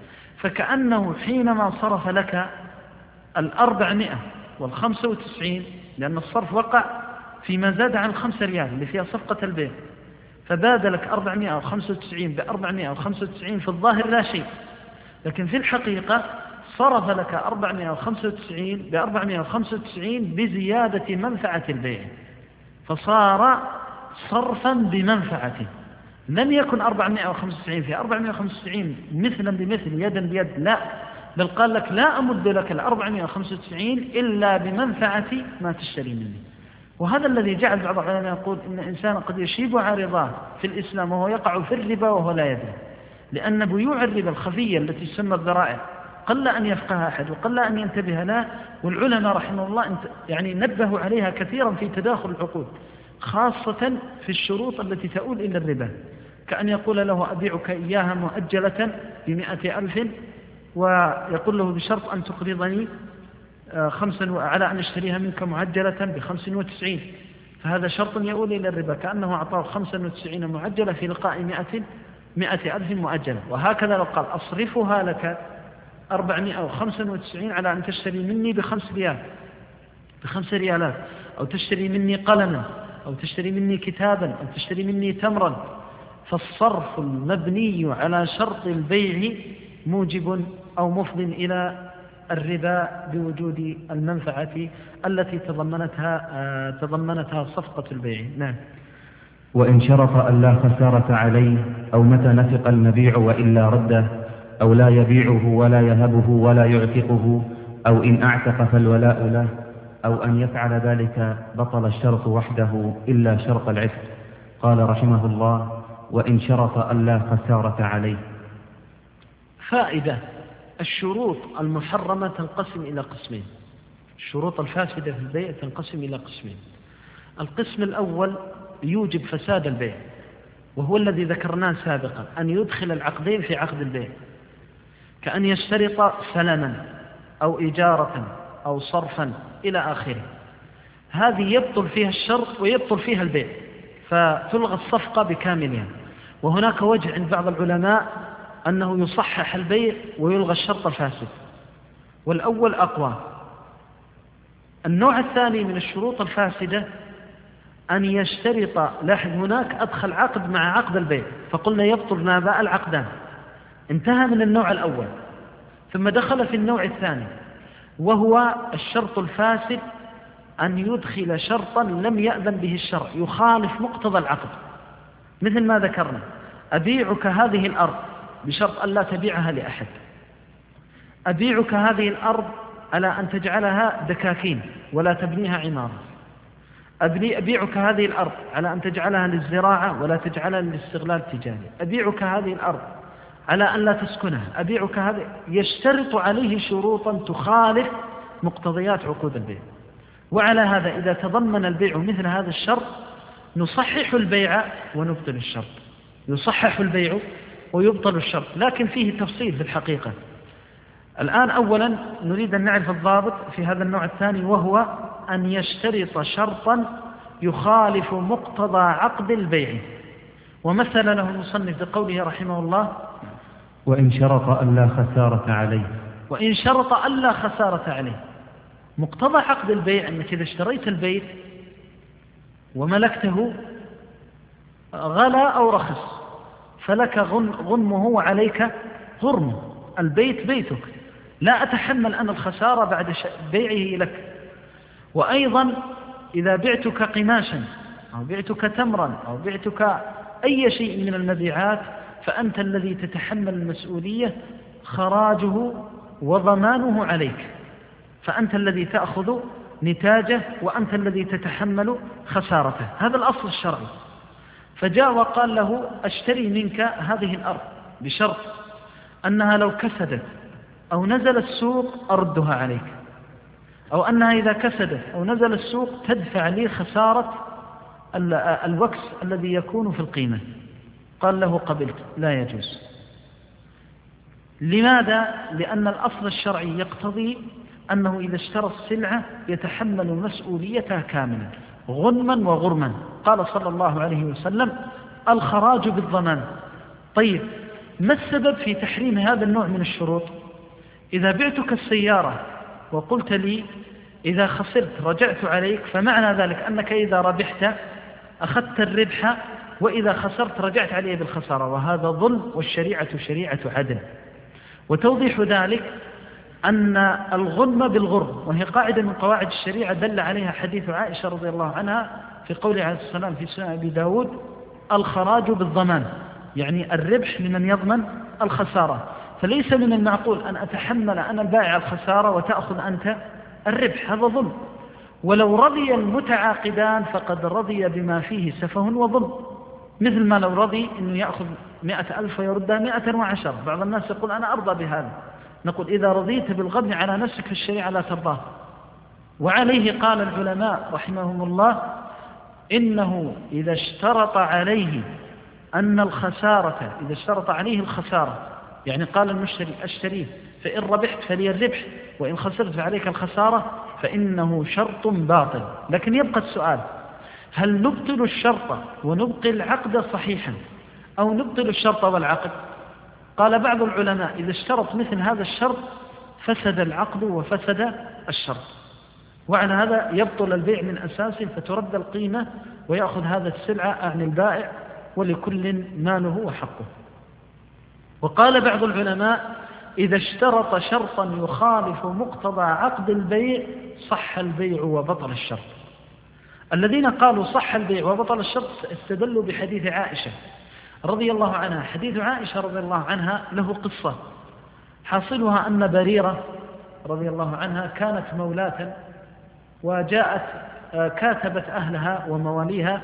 Speaker 3: فكأنه حينما صرف لك الأربعمائة والخمسة وتسعين، لأن الصرف وقع فيما زاد عن خمسة ريال اللي فيها صفقة البيع، فبادلك أربعمائة وخمسة وتسعين بأربعمائة وخمسة وتسعين، في الظاهر لا شيء، لكن في الحقيقة صرف لك أربعمائة وخمسة وتسعين بأربعمائة وخمسة وتسعين بزيادة منفعة البيع، فصار صرفا بمنفعته، لم يكن أربعمائة وخمسة وتسعين في أربعمائة وخمسة وتسعين مثلا بمثل يدا بيد، لا، بل قال لك لا أمد لك الأربعمائة وخمسة وتسعين إلا بمنفعة ما تشتري مني. وهذا الذي جعل بعض العلماء يقول إن إنسان قد يشيب عارضاه في الإسلام وهو يقع في الربا وهو لا يدري، لأن بيوع الربا الخفية التي تسمى الذرائع قل أن يفقه أحد وقل أن ينتبه لها، والعلماء رحمه الله يعني نبهوا عليها كثيرا في تداخل العقود، خاصة في الشروط التي تؤول إلى الربا، كأن يقول له أبيعك إياها مؤجلة بمئة ألف، ويقول له بشرط أن تقرضني خمسا على أن اشتريها منك معجلة بخمس وتسعين، فهذا شرط يؤول إلى الربا، كأنه أعطاه خمسا وتسعين معجلة في لقاء مئة, مئة ألف مؤجلة. وهكذا لو قال أصرفها لك أربعمائة وخمسة وتسعين على أن تشتري مني بخمس ريال بخمس ريالات، أو تشتري مني قلما، أو تشتري مني كتابا، أو تشتري مني تمرا، فالصرف المبني على شرط البيع موجب أو مفض إلى الربا بوجود المنفعة التي تضمنتها تضمنتها صفقة البيع. نعم.
Speaker 2: وإن شرط أن لا خسارة عليه، أو متى نفق المبيع وإلا رده، أو لا يبيعه ولا يهبه ولا يعتقه، أو إن أعتق فالولاء له، أو أن يفعل ذلك بطل الشرط وحده إلا شرط العتق. قال رحمه الله: وإن شرط أن لا خسارة عليه.
Speaker 3: فائدة: الشروط المحرمة تنقسم إلى قسمين، الشروط الفاسدة في البيع تنقسم إلى قسمين. القسم الأول يوجب فساد البيع، وهو الذي ذكرناه سابقا، أن يدخل العقدين في عقد البيع، كأن يشترط سلما أو إجارة أو صرفا إلى آخره، هذه يبطل فيها الشرط ويبطل فيها البيع، فتلغى الصفقة بكاملها. وهناك وجه عند بعض العلماء أنه يصحح البيع ويلغى الشرط الفاسد، والأول أقوى. النوع الثاني من الشروط الفاسدة أن يشترط، لاحظ هناك أدخل عقد مع عقد البيع، فقلنا يبطل ما باء العقدان، انتهى من النوع الأول، ثم دخل في النوع الثاني، وهو الشرط الفاسد أن يدخل شرطا لم يأذن به الشرع يخالف مقتضى العقد، مثل ما ذكرنا: أبيعك هذه الأرض بشرط أن لا تبيعها لأحد، أبيعك هذه الأرض على أن تجعلها دكاكين ولا تبنيها عمارة، أبيعك هذه الأرض على أن تجعلها للزراعة ولا تجعلها للاستغلال التجاري، أبيعك هذه الأرض على أن لا تسكنها، أبيعك هذه، يشترط عليه شروطا تخالف مقتضيات عقود البيع. وعلى هذا إذا تضمن البيع مثل هذا الشرط نصحح البيع ونبطل الشرط، يصحح البيع ويبطل الشرط، لكن فيه تفصيل في الحقيقة. الآن أولا نريد أن نعرف الضابط في هذا النوع الثاني، وهو أن يشترط شرطا يخالف مقتضى عقد البيع. ومثل له المصنف بقوله رحمه الله:
Speaker 2: وإن شرط ألا خسارة عليه.
Speaker 3: وإن شرط ألا خسارة عليه. مقتضى عقد البيع أنك إذا اشتريت البيت وملكته غلا أو رخص فلك غنمه وعليك غرمه، البيت بيتك، لا أتحمل أنا الخسارة بعد بيعه لك. وأيضا إذا بعتك قماشا أو بعتك تمرا أو بعتك أي شيء من المبيعات فأنت الذي تتحمل المسؤولية، خراجه وضمانه عليك، فأنت الذي تأخذ نتاجه وأنت الذي تتحمل خسارته. هذا الأصل الشرعي. فجاء وقال له: أشتري منك هذه الأرض بشرط أنها لو كسدت أو نزل السوق أردها عليك، أو أنها إذا كسدت أو نزل السوق تدفع لي خسارة الوكس الذي يكون في القيمة. قال له: قبلت. لا يجوز. لماذا؟ لأن الأصل الشرعي يقتضي أنه إذا اشترى السلعة يتحمل مسؤوليتها كاملا غنما وغرما. قال صلى الله عليه وسلم: الخراج بالضمان. طيب، ما السبب في تحريم هذا النوع من الشروط؟ إذا بعتك السيارة وقلت لي إذا خسرت رجعت عليك، فمعنى ذلك أنك إذا ربحت أخذت الربح وإذا خسرت رجعت عليه بالخسارة، وهذا ظلم، والشريعة شريعة عدل. وتوضيح ذلك أن الغنم بالغرم، وهي قاعدة من قواعد الشريعة دل عليها حديث عائشة رضي الله عنها في قوله عليه السلام في سنن أبي داود: الخراج بالضمان، يعني الربح لمن يضمن الخسارة. فليس من المعقول أن أتحمل أنا البائع الخسارة وتأخذ أنت الربح، هذا ظلم. ولو رضي المتعاقدان فقد رضي بما فيه سفه وظلم، مثل ما لو رضي أنه يأخذ مئة ألف ويردها مئة وعشر. بعض الناس يقول: أنا أرضى بهذا. نقول: إذا رضيت بالغبن على نفسك في الشريعة لا ترضاه. وعليه قال العلماء رحمهم الله: إنه إذا اشترط عليه أن الخسارة، إذا اشترط عليه الخسارة، يعني قال المشتري: أشتريه فإن ربحت فلي الربح وإن خسرت فعليك الخسارة، فإنه شرط باطل. لكن يبقى السؤال: هل نبطل الشرط ونبقي العقد صحيحا أو نبطل الشرط والعقد؟ قال بعض العلماء: إذا اشترط مثل هذا الشرط فسد العقد وفسد الشرط، وعلى هذا يبطل البيع من أساسه، فترد القيمة ويأخذ هذا السلعة عن البائع، ولكل ماله وحقه. وقال بعض العلماء: إذا اشترط شرطا يخالف مقتضى عقد البيع صح البيع وبطل الشرط. الذين قالوا صح البيع وبطل الشرط استدلوا بحديث عائشة رضي الله عنها. حديث عائشة رضي الله عنها له قصة، حاصلها أن بريرة رضي الله عنها كانت مولاة، وجاءت كاتبت أهلها ومواليها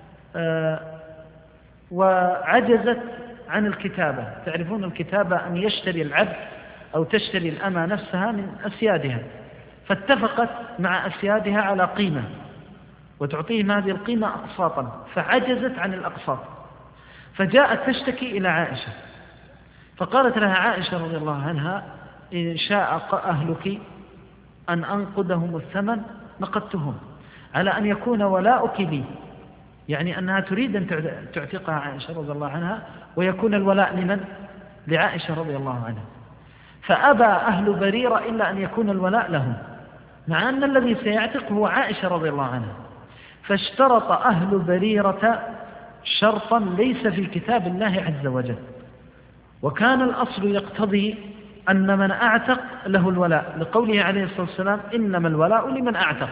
Speaker 3: وعجزت عن الكتابة. تعرفون الكتابة أن يشتري العبد أو تشتري الأمة نفسها من أسيادها، فاتفقت مع أسيادها على قيمة وتعطيهم هذه القيمة أقساطا، فعجزت عن الأقساط، فجاءت تشتكي إلى عائشة، فقالت لها عائشة رضي الله عنها: إن شاء أهلك أن أنقدهم الثمن نقدتهم، على أن يكون ولاؤك لي، يعني أنها تريد أن تعتقها عائشة رضي الله عنها ويكون الولاء لمن؟ لعائشة رضي الله عنها. فأبى أهل بريرة إلا أن يكون الولاء لهم، مع أن الذي سيعتق هو عائشة رضي الله عنها. فاشترط أهل بريرة شرطا ليس في كتاب الله عز وجل، وكان الأصل يقتضي أن من أعتق له الولاء، لقوله عليه الصلاة والسلام: إنما الولاء لمن أعتق.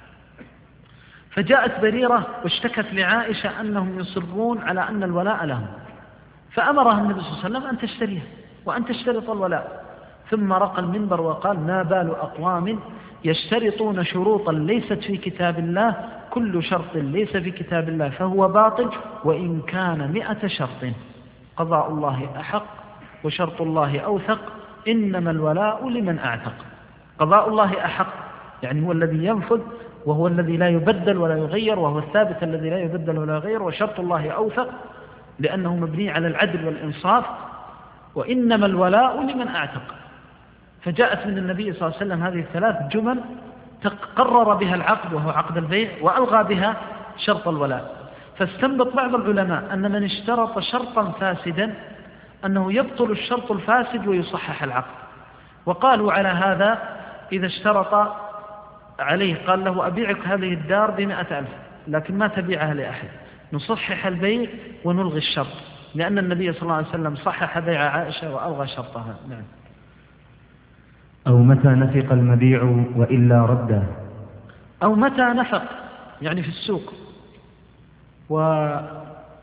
Speaker 3: فجاءت بريرة واشتكت لعائشة أنهم يصرون على أن الولاء لهم، فأمرها النبي صلى الله عليه وسلم أن تشتريها وأن تشترط الولاء. ثم رقى المنبر وقال: ما بال أقوام يشترطون شروطا ليست في كتاب الله كل شرط ليس في كتاب الله فهو باطل وإن كان مئة شرط. قضاء الله أحق وشرط الله أوثق، إنما الولاء لمن أعتق. قضاء الله أحق يعني هو الذي ينفذ وهو الذي لا يبدل ولا يغير، وهو الثابت الذي لا يبدل ولا يغير. وشرط الله أوثق لأنه مبني على العدل والإنصاف، وإنما الولاء لمن أعتق. فجاءت من النبي صلى الله عليه وسلم هذه الثلاث جمل تقرر بها العقد وهو عقد البيع، وألغى بها شرط الولاء. فاستنبط بعض العلماء أن من اشترط شرطا فاسدا أنه يبطل الشرط الفاسد ويصحح العقد. وقالوا على هذا إذا اشترط عليه قال له أبيعك هذه الدار بمئة ألف لكن ما تبيعها لأحد، نصحح البيع ونلغي الشرط، لأن النبي صلى الله عليه وسلم صحح بيع عائشة وألغى شرطها. نعم.
Speaker 2: أو متى نفق المبيع وإلا رده،
Speaker 3: أو متى نفق يعني في السوق، وهذا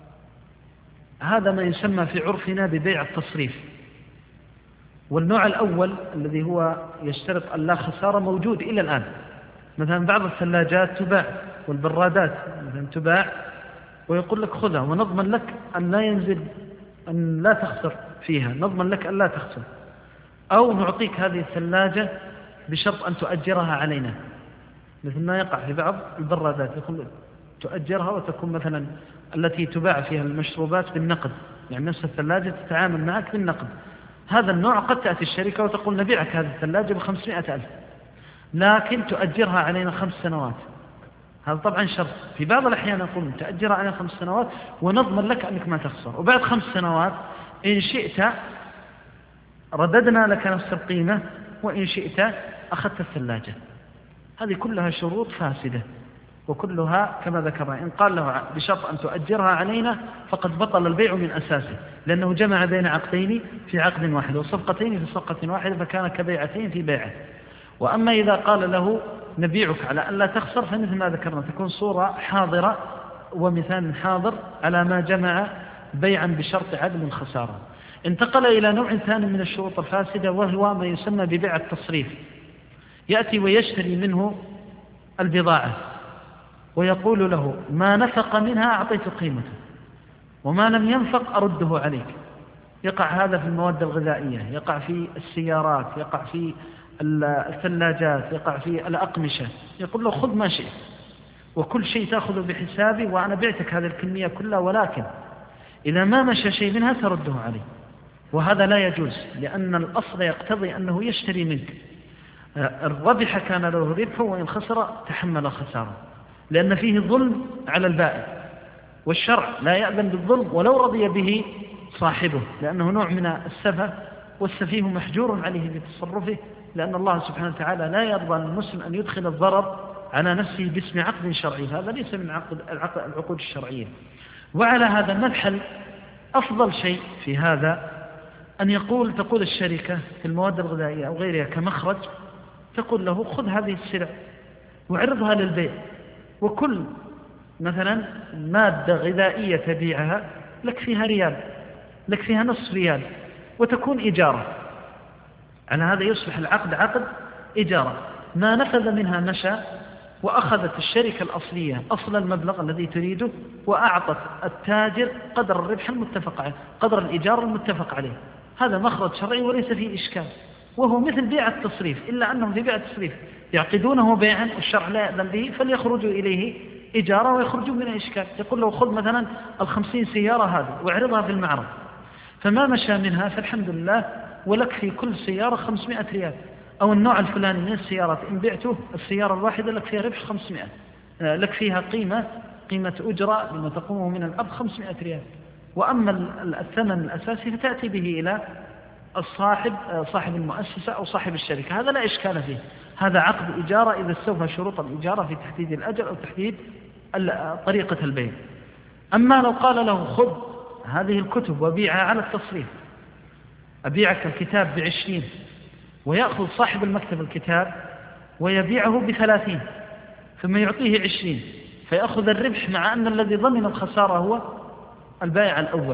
Speaker 3: ما يسمى في عرفنا ببيع التصريف. والنوع الأول الذي هو يشترط أن لا خسارة موجود إلى الآن. مثلا بعض الثلاجات تباع والبرادات مثلا تباع ويقول لك خذها ونضمن لك أن لا ينزل أن لا تخسر فيها، نضمن لك أن لا تخسر، أو نعطيك هذه الثلاجة بشرط أن تؤجرها علينا، مثل ما يقع في بعض البرادات يقول تؤجرها وتكون مثلا التي تباع فيها المشروبات بالنقد، يعني نفس الثلاجة تتعامل معك بالنقد. هذا النوع قد تأتي الشركة وتقول نبيعك هذه الثلاجة بخمسمائة ألف لكن تؤجرها علينا خمس سنوات. هذا طبعا شرط. في بعض الأحيان يقول تأجرها علينا خمس سنوات ونضمن لك أنك ما تخسر، وبعد خمس سنوات إن شئت رددنا لك نفس القيمة وإن شئت أخذت الثلاجة. هذه كلها شروط فاسدة وكلها كما ذكرنا. إن قال له بشرط أن تؤجرها علينا فقد بطل البيع من أساسه، لأنه جمع بين عقدين في عقد واحد وصفقتين في صفقة واحدة فكان كبيعتين في بيعة. وأما إذا قال له نبيعك على أن لا تخسر فمثل ما ذكرنا تكون صورة حاضرة ومثال حاضر على ما جمع بيعا بشرط عدم الخسارة. انتقل إلى نوع ثاني من الشروط الفاسدة وهو ما يسمى ببيع التصريف. يأتي ويشتري منه البضاعة ويقول له ما نفق منها أعطيت قيمته وما لم ينفق أرده عليك. يقع هذا في المواد الغذائية، يقع في السيارات، يقع في الثلاجات، يقع في الأقمشة. يقول له خذ ما شئت وكل شيء تأخذه بحسابي وأنا بعتك هذه الكمية كلها، ولكن إذا ما مشى شيء منها ترده علي. وهذا لا يجوز، لأن الأصل يقتضي أنه يشتري منك. الربح كان له ربح وإن خسر تحمل خسارة، لأن فيه ظلم على البائع، والشرع لا يأذن بالظلم ولو رضي به صاحبه، لأنه نوع من السفه، والسفيه محجور عليه في تصرفه، لأن الله سبحانه وتعالى لا يرضى للمسلم أن يدخل الضرر على نفسه باسم عقد شرعي. هذا ليس من عقد العقود الشرعية. وعلى هذا المدخل أفضل شيء في هذا أن يقول تقول الشركة في المواد الغذائية أو غيرها كمخرج، تقول له خذ هذه السلع وعرضها للبيع، وكل مثلا مادة غذائية تبيعها لك فيها ريال، لك فيها نصف ريال، وتكون إجارة. على هذا يصبح العقد عقد إجارة. ما نفذ منها مشى، وأخذت الشركة الأصلية أصل المبلغ الذي تريده وأعطت التاجر قدر الربح المتفق عليه، قدر الإيجار المتفق عليه. هذا مخرج شرعي وليس فيه إشكال، وهو مثل بيع التصريف، إلا أنهم في بيع التصريف يعقدونه بيعا والشرع لا يأذن به، فليخرجوا إليه إجارة ويخرجوا من إشكال. يقول له خذ مثلا الخمسين سيارة هذه واعرضها في المعرض، فما مشى منها فالحمد لله، ولك في كل سيارة خمسمائة ريال، أو النوع الفلاني من السيارات إن بعته السيارة الواحدة لك فيها ربح خمسمائة، لك فيها قيمة قيمة أجرة لما تقومه من الأرض خمسمائة ريال. وأما الثمن الأساسي فتأتي به إلى الصاحب صاحب المؤسسة أو صاحب الشركة. هذا لا إشكال فيه، هذا عقد إجارة إذا استوفى شروط الإجارة في تحديد الأجل أو تحديد طريقة البيع. أما لو قال له خذ هذه الكتب وبيعها على التصريف، أبيعك الكتاب بعشرين، ويأخذ صاحب المكتب الكتاب ويبيعه بثلاثين ثم يعطيه عشرين، فيأخذ الربح مع أن الذي ضمن الخسارة هو البائع الأول،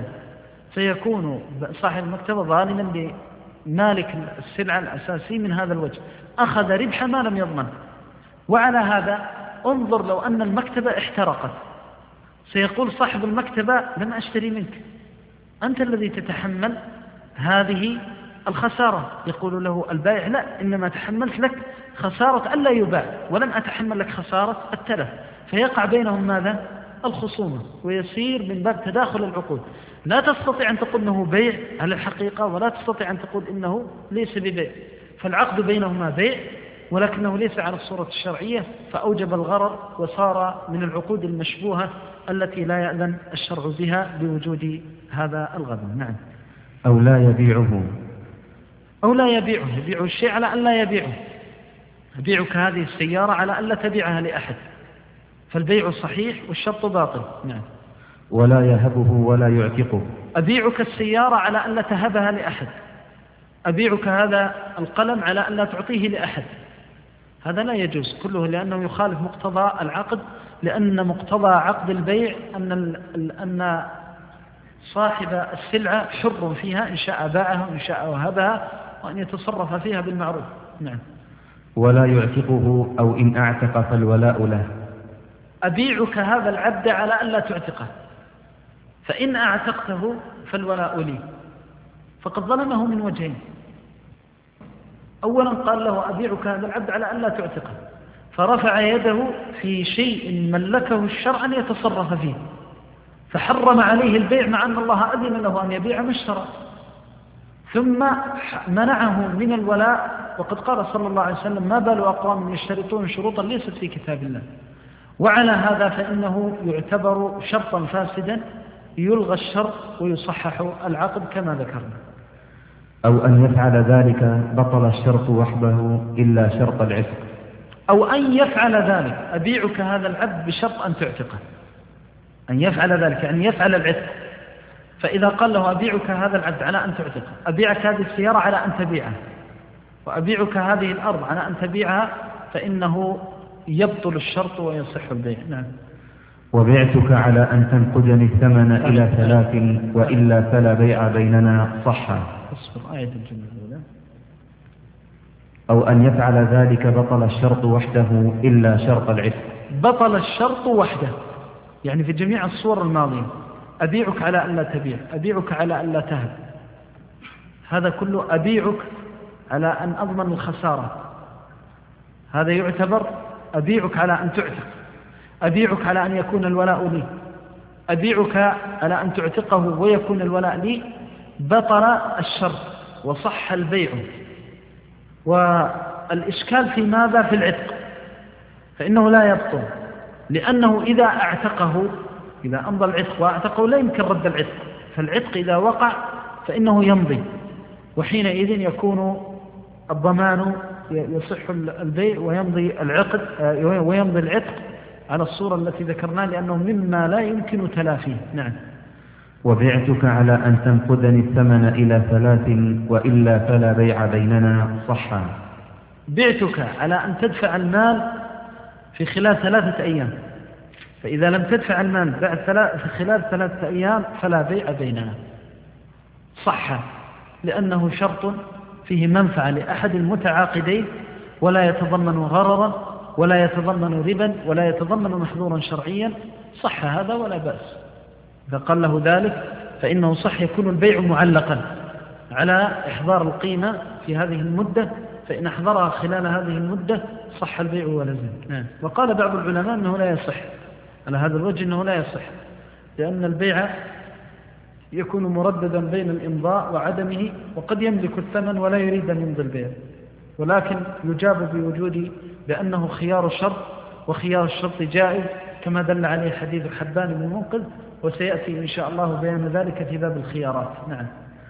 Speaker 3: فيكون صاحب المكتب ظالما بمالك السلعة الأساسي من هذا الوجه، أخذ ربح ما لم يضمن. وعلى هذا انظر لو أن المكتبة احترقت، سيقول صاحب المكتبة لم أشتري منك، أنت الذي تتحمل هذه الخسارة. يقول له البائع لا، إنما تحملت لك خسارة ألا يباع ولم أتحمل لك خسارة التلف. فيقع بينهم ماذا؟ الخصومة، ويصير من باب تداخل العقود. لا تستطيع أن تقول إنه بيع على الحقيقة، ولا تستطيع أن تقول إنه ليس ببيع. فالعقد بينهما بيع ولكنه ليس على الصورة الشرعية، فأوجب الغرر وصار من العقود المشبوهة التي لا يأذن الشرع بها بوجود هذا الغبن. نعم.
Speaker 2: أو لا يبيعه
Speaker 3: أو لا يبيعه، يبيع الشيء على أن لا يبيعه. أبيعك هذه السيارة على أن لا تبيعها لأحد، فالبيع صحيح والشرط باطل. نعم.
Speaker 2: ولا يهبه ولا يعتقه.
Speaker 3: أبيعك السيارة على أن لا تهبها لأحد، أبيعك هذا القلم على أن لا تعطيه لأحد، هذا لا يجوز كله، لأنه يخالف مقتضى العقد، لأن مقتضى عقد البيع أن أن صاحب السلعة حر فيها، إن شاء باعها وإن شاء وهبها، وأن يتصرف فيها بالمعروف. نعم.
Speaker 2: ولا يعتقه، أو إن أعتق فالولاء له.
Speaker 3: أبيعك هذا العبد على أن لا تعتقه، فإن أعتقته فالولاء لي، فقد ظلمه من وجهين. أولا قال له أبيعك هذا العبد على أن لا تعتقه، فرفع يده في شيء ملكه الشرع أن يتصرف فيه، فحرم عليه البيع مع أن الله أذن له أن يبيع ما اشترى، ثم منعه من الولاء. وقد قال صلى الله عليه وسلم ما بال أقوام يشترطون شروطا ليست في كتاب الله. وعلى هذا فإنه يعتبر شرطا فاسدا، يلغى الشرط ويصحح العقد كما ذكرنا.
Speaker 2: أو أن يفعل ذلك بطل الشرط وحده إلا شرط العتق.
Speaker 3: أو أن يفعل ذلك، أبيعك هذا العبد بشرط أن تعتقه، أن يفعل ذلك أن يفعل العتق. فإذا قال له أبيعك هذا العبد على أن تعتقه، أبيعك هذه السيارة على أن تبيعها، وأبيعك هذه الأرض على أن تبيعها، فإنه يبطل الشرط ويصح البيع. نعم.
Speaker 2: وبعتك على أن تنقدني الثمن إلى ثلاث وإلا فلا بيع بيننا صحا.
Speaker 3: اصبر آية الجملة الأولى.
Speaker 2: أو أن يفعل ذلك بطل الشرط وحده إلا شرط العتق.
Speaker 3: بطل الشرط وحده، يعني في جميع الصور الماضية، أبيعك على أن لا تبيع، أبيعك على أن لا تهب، هذا كله أبيعك على أن أضمن الخسارة، هذا يعتبر أبيعك على أن تعتق، أبيعك على أن يكون الولاء لي، أبيعك على أن تعتقه ويكون الولاء لي، بطل الشرط وصح البيع. والإشكال في ماذا؟ في العتق، فإنه لا يبطل، لأنه إذا أعتقه، إذا أمضى العتق وأعتقه لا يمكن رد العتق، فالعتق إذا وقع فإنه يمضي، وحينئذ يكون الضمان يصح البيع ويمضي العقد ويمضي العتق على الصورة التي ذكرناها، لأنه مما لا يمكن تلافيه. نعم.
Speaker 2: وبعتك على أن تنقذني الثمن إلى ثلاث وإلا فلا بيع بيننا صحا.
Speaker 3: بعتك على أن تدفع المال في خلال ثلاثة أيام، فإذا لم تدفع المال بعد في خلال ثلاثة أيام فلا بيع بيننا صحا، لأنه شرط فيه منفعة لأحد المتعاقدين، ولا يتضمن غررا ولا يتضمن ربا ولا يتضمن محظورا شرعيا، صح هذا ولا بأس. إذا قال له ذلك فإنه صح، يكون البيع معلقا على إحضار القيمة في هذه المدة، فإن أحضرها خلال هذه المدة صح البيع ولزم. نعم. وقال بعض العلماء أنه لا يصح على هذا الوجه، أنه لا يصح، لأن البيع يكون مرددا بين الإمضاء وعدمه، وقد يملك الثمن ولا يريد أن يمضي البيع، ولكن يجاب بوجود بأنه خيار الشرط، وخيار الشرط جائز كما دل عليه حديث حبان بن منقذ، وسيأتي إن شاء الله بيان ذلك في باب الخيارات. نعم.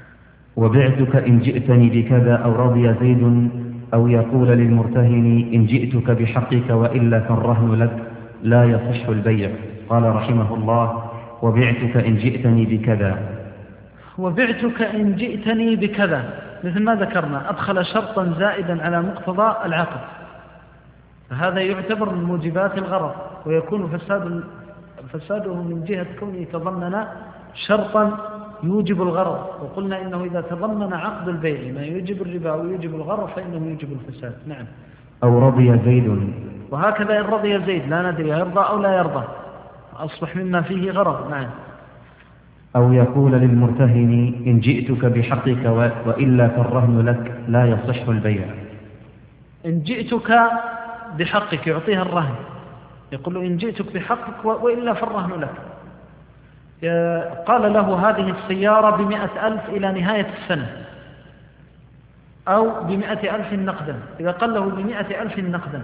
Speaker 2: وبعتك إن جئتني بكذا أو رضي زيد، أو يقول للمرتهن إن جئتك بحقك وإلا فالرهن لك، لا يصح البيع. قال رحمه الله: وبعتك إن جئتني بكذا.
Speaker 3: وبعتك إن جئتني بكذا، مثل ما ذكرنا، أدخل شرطا زائدا على مقتضى العقد، فهذا يعتبر من موجبات الغرض، ويكون فساد فساده من جهة كونه يتضمن شرطا يوجب الغرض. وقلنا إنه إذا تضمن عقد البيع ما يوجب الربا ويوجب الغرض فإنه يوجب الفساد. نعم.
Speaker 2: أو رضي زيد.
Speaker 3: وهكذا إن رضي زيد لا ندري يرضى أو لا يرضى، أصبح مما فيه غرض. نعم.
Speaker 2: أو يقول للمرتهن إن جئتك بحقك وإلا فالرهن لك لا يصح البيع.
Speaker 3: إن جئتك بحقك يعطيها الرهن، يقول له إن جئتك بحقك وإلا فالرهن لك. قال له هذه السيارة بمئة ألف إلى نهاية السنة أو بمئة ألف نقدا. إذا قال له بمئة ألف نقدا،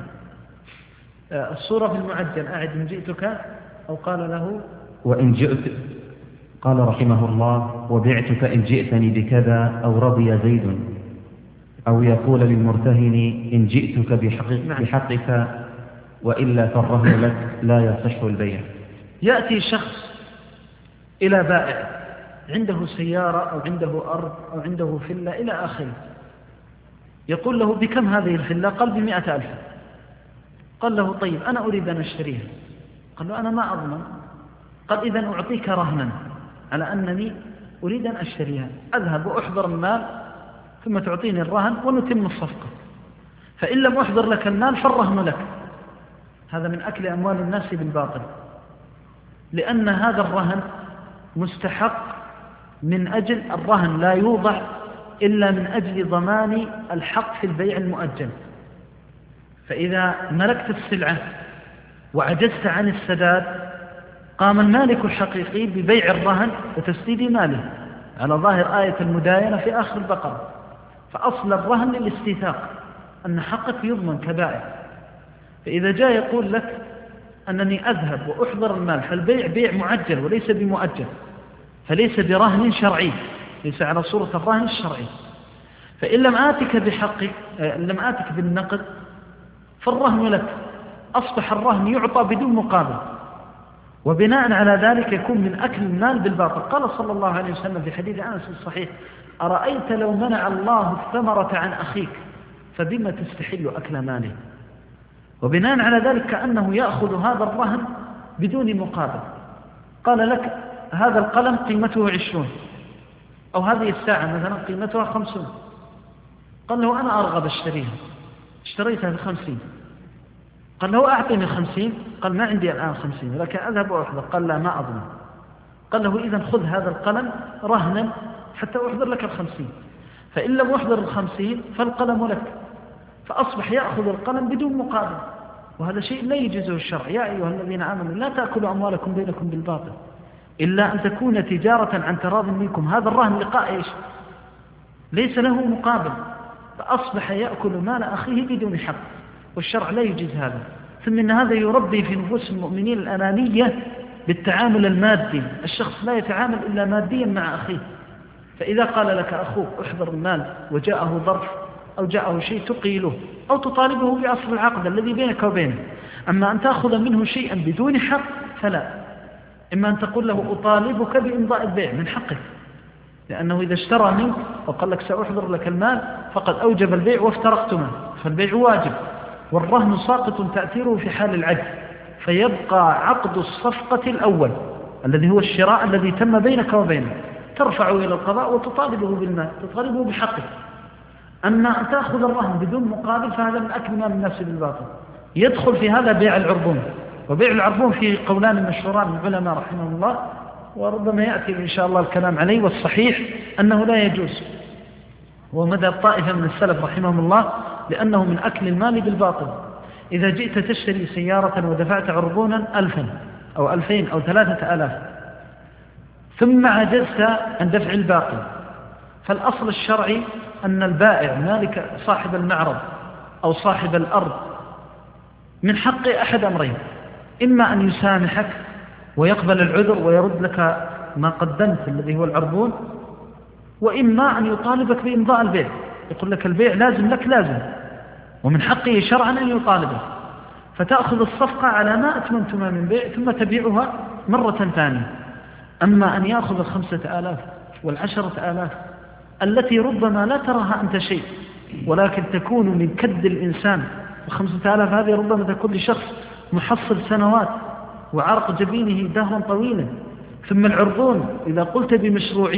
Speaker 3: الصورة في المعجل أعد إن جئتك، أو قال له
Speaker 2: وإن جئت، قال رحمه الله وبعتك إن جئتني بكذا أو رضي زيد. أو يقول للمرتهن إن جئتك بحقك, بحقك وإلا فالرهن لك لا يصح البيع.
Speaker 3: يأتي شخص إلى بائع عنده سيارة أو عنده أرض أو عنده فيلا إلى آخره، يقول له بكم هذه الفيلا؟ قال بمئة ألف. قال له طيب أنا أريد أن أشتريها. قال له أنا ما أضمن. قال إذن أعطيك رهنا على أنني أريد أن أشتريها، أذهب وأحضر المال ثم تعطيني الرهن ونتم الصفقة، فإن لم أحضر لك المال فالرهن لك. هذا من أكل أموال الناس بالباطل، لأن هذا الرهن مستحق من أجل الرهن لا يوضع إلا من أجل ضمان الحق في البيع المؤجل. فإذا ملكت السلعة وعجزت عن السداد قام المالك الحقيقي ببيع الرهن وتسديد ماله على ظاهر آية المداينة في آخر البقرة. فأصل الرهن للاستيثاق، أن حقك يضمن كبائع. فإذا جاء يقول لك أنني أذهب وأحضر المال، فالبيع بيع معجل وليس بمؤجل، فليس برهن شرعي، ليس على صورة الرهن الشرعي. فإن لم آتك بحقك، لم آتك بالنقد فالرهن لك، أصبح الرهن يعطى بدون مقابل، وبناء على ذلك يكون من أكل المال بالباطل. قال صلى الله عليه وسلم في حديث أنس الصحيح أرأيت لو منع الله الثمرة عن أخيك فبما تستحل أكل ماله. وبناء على ذلك كأنه يأخذ هذا الرهن بدون مقابل. قال لك هذا القلم قيمته عشرون، أو هذه الساعة مثلا قيمتها خمسون. قال له أنا أرغب اشتريها، اشتريتها بخمسين. قال له أعطني خمسين. قال ما عندي الآن خمسين لكن أذهب وأحضر. قال لا ما أظن. قال له إذن خذ هذا القلم رهنا حتى أحضر لك الخمسين، فإن لم أحضر الخمسين فالقلم لك. فأصبح يأخذ القلم بدون مقابل، وهذا شيء لا يجوزه الشرع. يا أيها الذين آمنوا لا تأكلوا أموالكم بينكم بالباطل إلا أن تكون تجارة عن تراض منكم. هذا الرهن لقاء إيش؟ ليس له مقابل، فأصبح يأكل مال أخيه بدون حق، والشرع لا يجيز هذا. ثم إن هذا يربي في نفوس المؤمنين الأنانية بالتعامل المادي. الشخص لا يتعامل إلا ماديا مع أخيه. فإذا قال لك أخوك احضر المال وجاءه ظرف أو جاءه شيء تقيله أو تطالبه بأصل العقد الذي بينك وبينه. أما أن تأخذ منه شيئا بدون حق فلا. إما أن تقول له أطالبك بإمضاء البيع من حقك، لأنه إذا اشترى منك وقال لك سأحضر لك المال فقد أوجب البيع وافترقتما، فالبيع واجب، والرهن ساقط تأثيره في حال العجز، فيبقى عقد الصفقة الأول الذي هو الشراء الذي تم بينك وبينه، ترفعه إلى القضاء وتطالبه بالمال، تطالبه بحقه. أما أن تأخذ الرهن بدون مقابل فهذا من أكل مال الناس بالباطل. يدخل في هذا بيع العربون، وبيع العربون فيه قولان مشهوران من العلماء رحمه الله، وربما يأتي إن شاء الله الكلام عليه، والصحيح أنه لا يجوز، ومذهب طائفة من السلف رحمهم الله، لأنه من أكل المال بالباطل. إذا جئت تشتري سيارة ودفعت عربونا ألفا أو ألفين أو ثلاثة آلاف ثم عجزت عن دفع الباقي، فالأصل الشرعي أن البائع مالك صاحب المعرض أو صاحب الأرض من حق أحد أمرين: إما أن يسامحك ويقبل العذر ويرد لك ما قدمت الذي هو العربون، وإما أن يطالبك بإمضاء البيع، يقول لك البيع لازم لك لازم، ومن حقه شرعا أن يطالبك، فتأخذ الصفقة على ما أتممتما من بيع ثم تبيعها مرة ثانية. أما أن يأخذ الخمسة آلاف والعشرة آلاف التي ربما لا تراها أنت شيء، ولكن تكون من كد الإنسان، الخمسة آلاف هذه ربما تكون لشخص محصل سنوات وعرق جبينه دهرا طويلا. ثم العرضون إذا قلت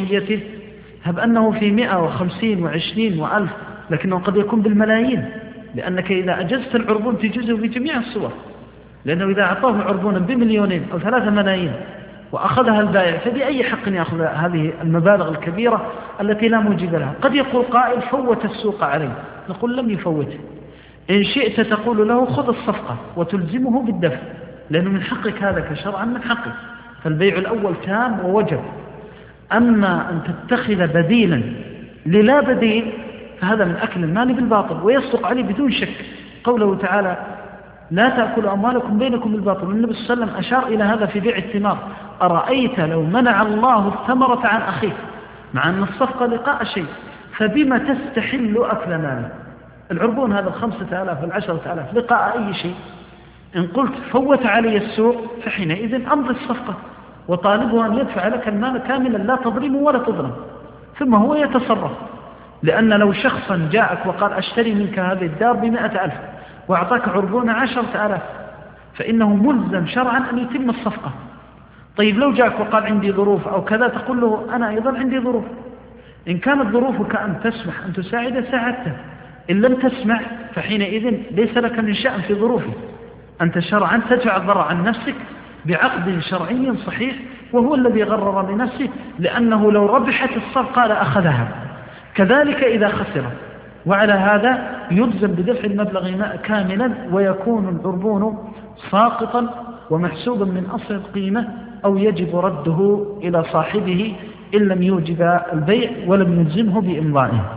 Speaker 3: بمشروعيته هب أنه في مئة وخمسين وعشرين وألف، لكنه قد يكون بالملايين، لأنك إذا أجزت العربون تجزه في جميع الصور، لأنه إذا أعطاه عربونا بمليونين أو ثلاثة ملايين وأخذها البائع فبأي حق يأخذ هذه المبالغ الكبيرة التي لا موجب لها؟ قد يقول قائل فوت السوق عليه، نقول لم يفوته. إن شئت تقول له خذ الصفقة وتلزمه بالدفع، لأنه من حقك هذا كشرعا من حقك، فالبيع الأول تام ووجب. أما أن تتخذ بديلا للا بديل فهذا من أكل المال بالباطل، ويصدق عليه بدون شك قوله تعالى لا تأكلوا أموالكم بينكم بالباطل. والنبي صلى الله عليه وسلم أشار إلى هذا في بيع الثمار: أرأيت لو منع الله الثمرة عن أخيك، مع أن الصفقة لقاء شيء، فبما تستحل أكل ماله؟ العربون هذا الخمسة آلاف والعشرة آلاف لقاء أي شيء. إن قلت فوت علي السوق فحينئذ أمضي الصفقة وطالبه أن يدفع لك المال كاملا لا تظلمه ولا تظلم، ثم هو يتصرف. لأن لو شخصا جاءك وقال أشتري منك هذه الدار بمئة ألف وأعطاك عربون عشرة آلاف فإنه ملزم شرعا أن يتم الصفقة. طيب لو جاءك وقال عندي ظروف أو كذا تقول له أنا أيضا عندي ظروف، إن كانت ظروفك أن تسمح أن تساعد ساعدته، إن لم تسمح فحينئذ ليس لك من شأن في ظروفه، أنت شرعا تدفع الضرر عن نفسك بعقد شرعي صحيح وهو الذي غرر بنفسه، لأنه لو ربحت الصفقة لأخذها. كذلك إذا خسر، وعلى هذا يلزم بدفع المبلغ كاملا، ويكون العربون ساقطا ومحسوبا من أصل القيمة، أو يجب رده إلى صاحبه إن لم يوجب البيع ولم يلزمه بإمضائه.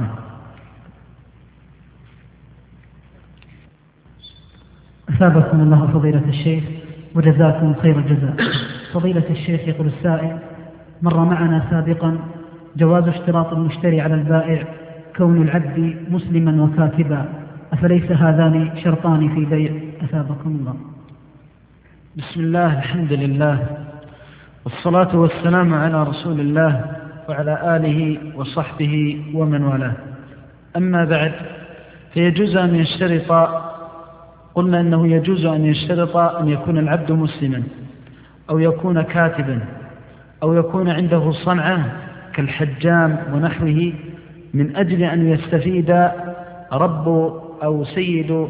Speaker 4: أثابكم الله فضيلة الشيخ وجزاكم خير الجزاء. فضيلة الشيخ يقول السائل: مر معنا سابقا جواز اشتراط المشتري على البائع كون العبد مسلما وكاتبا، أفليس هذان شرطان في بيع؟ أثابكم الله.
Speaker 3: بسم الله، الحمد لله، والصلاة والسلام على رسول الله وعلى آله وصحبه ومن والاه. أما بعد، فيجوز أن يشترط، قلنا أنه يجوز أن يشترط أن يكون العبد مسلما، أو يكون كاتبا، أو يكون عنده صنعة كالحجام ونحوه، من أجل أن يستفيد رب أو سيد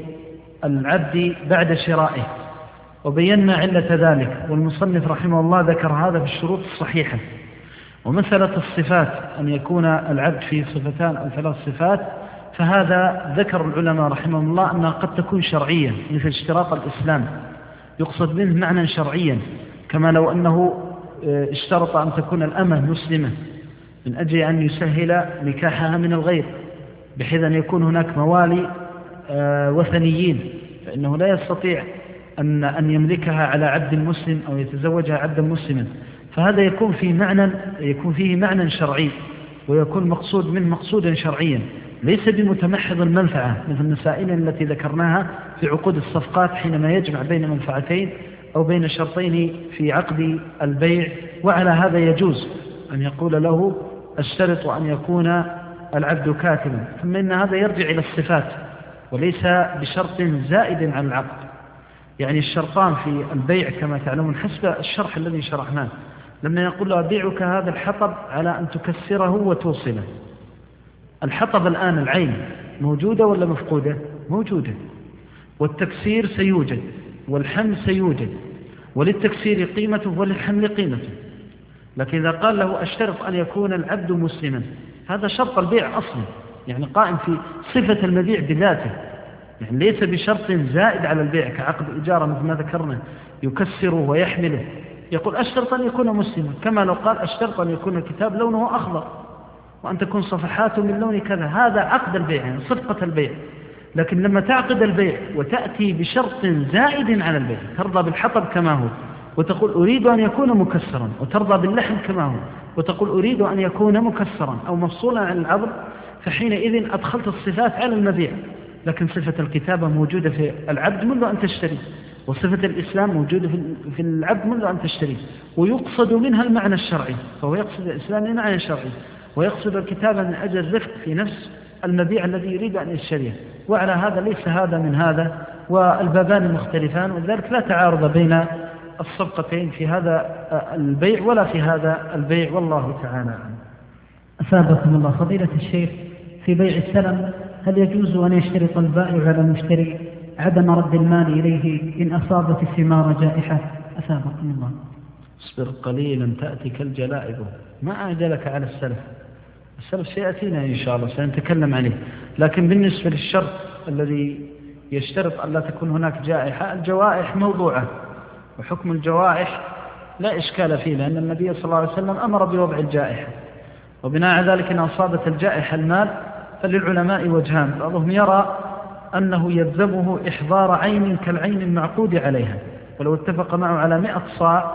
Speaker 3: العبد بعد شرائه. وبينا علة ذلك، والمصنف رحمه الله ذكر هذا في الشروط الصحيحة. ومسألة الصفات، أن يكون العبد فيه صفتان أو ثلاث صفات، فهذا ذكر العلماء رحمه الله أنها قد تكون شرعيا، مثل اشتراط الإسلام يقصد منه معنى شرعيا، كما لو أنه اشترط أن تكون الأمة مسلمة من أجل أن يسهل نكاحها من الغير، بحيث أن يكون هناك موالي وثنيين، فإنه لا يستطيع أن أن يملكها على عبد مسلم أو يتزوجها عبدا مسلما. فهذا يكون فيه معنى يكون فيه معنى شرعي، ويكون مقصود من مقصودا شرعيا، ليس بمتمحض المنفعة مثل المسائل التي ذكرناها في عقود الصفقات حينما يجمع بين منفعتين أو بين شرطين في عقد البيع. وعلى هذا يجوز أن يقول له اشترط أن يكون العبد كاتبا، ثم إن هذا يرجع إلى الصفات وليس بشرط زائد عن العقد. يعني الشرطان في البيع كما تعلمون حسب الشرح الذي شرحناه، لما يقول له أبيعك هذا الحطب على أن تكسره وتوصله. الحطب الآن العين موجودة ولا مفقودة؟ موجودة، والتكسير سيوجد، والحمل سيوجد، وللتكسير قيمته وللحمل قيمته. لكن إذا قال له أشترط أن يكون العبد مسلما، هذا شرط البيع أصلا، يعني قائم في صفة المبيع بذاته، يعني ليس بشرط زائد على البيع كعقد إجارة مثل ما ذكرنا يكسره ويحمله. يقول أشترط أن يكون مسلما، كما لو قال أشترط أن يكون الكتاب لونه أخضر وأن تكون صفحاته من لون كذا، هذا عقد البيع يعني صفقة البيع. لكن لما تعقد البيع وتأتي بشرط زائد على البيع، ترضى بالحطب كما هو وتقول أريد أن يكون مكسرا، وترضى باللحم كما هو وتقول أريد أن يكون مكسرا أو مفصولا عن العظم، فحينئذ أدخلت الصفات على المبيع. لكن صفة الكتابة موجودة في العبد منذ أن تشتري، وصفة الإسلام موجودة في العبد منذ أن تشتري، ويقصد منها المعنى الشرعي، فهو يقصد الإسلام من معنى شرعي، ويقصد الكتابة من أجل الرفق في نفس المبيع الذي يريد أن يشتريه. وعلى هذا ليس هذا من هذا، والبابان مختلفان، ولذلك لا تعارض بين الصفقتين في هذا البيع ولا في هذا البيع، والله تعالى عنه.
Speaker 4: أثابكم الله فضيلة الشيخ، في بيع السلم هل يجوز أن يشترط البائع على المشتري عدم رد المال إليه إن أصابت الثمار جائحة؟ أثابكم الله.
Speaker 3: اصبر قليلا تأتيك الجلائب، ما أعجلك على السلف، السلف سيأتينا إن شاء الله سنتكلم عليه. لكن بالنسبة للشرط الذي يشترط أن لا تكون هناك جائحة، الجوائح موضوعة، وحكم الجوائح لا إشكال فيه، لأن النبي صلى الله عليه وسلم أمر بوضع الجائحة، وبناء على ذلك إن أصابت الجائحة المال فللعلماء وجهان، بعضهم يرى أنه يلزمه إحضار عين كالعين المعقود عليها، ولو اتفق معه على مئة صاع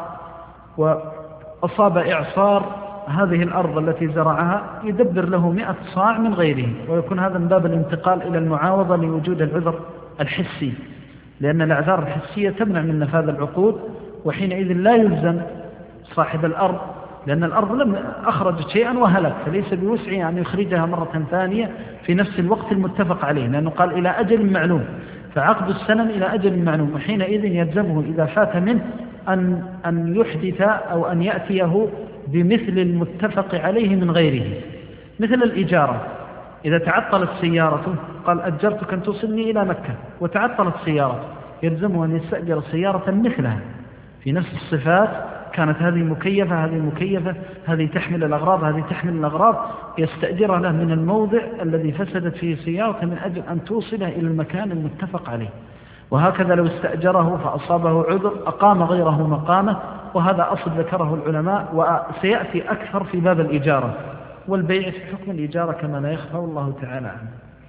Speaker 3: وأصاب إعصار هذه الأرض التي زرعها يدبر له مئة صاع من غيره، ويكون هذا من باب الانتقال إلى المعاوضة لوجود العذر الحسي، لأن الأعذار الحسية تمنع من نفاذ العقود، وحينئذ لا يلزم صاحب الأرض، لأن الأرض لم أخرجت شيئا وهلك، فليس بوسعه أن يخرجها مرة ثانية في نفس الوقت المتفق عليه، لأنه قال إلى أجل معلوم، فعقد السلم إلى أجل معلوم، وحينئذ يلزمه إذا فات منه أن, أن يحدث أو أن يأتيه بمثل المتفق عليه من غيره، مثل الإجارة. إذا تعطلت سيارته قال أجرتك أن توصلني إلى مكة وتعطلت سيارته، يلزمه أن يستأجر سيارة مثلها في نفس الصفات، كانت هذه مكيفة هذه مكيفة، هذه تحمل الأغراض هذه تحمل الأغراض، يستأجرها له من الموضع الذي فسدت فيه سيارته من أجل أن توصله إلى المكان المتفق عليه. وهكذا لو استأجره فأصابه عذر أقام غيره مقامه، وهذا أصل ذكره العلماء، وسيأتي أكثر في باب الإجارة والبيع في حكم الإجارة كما لا يخفى، والله تعالى عنه.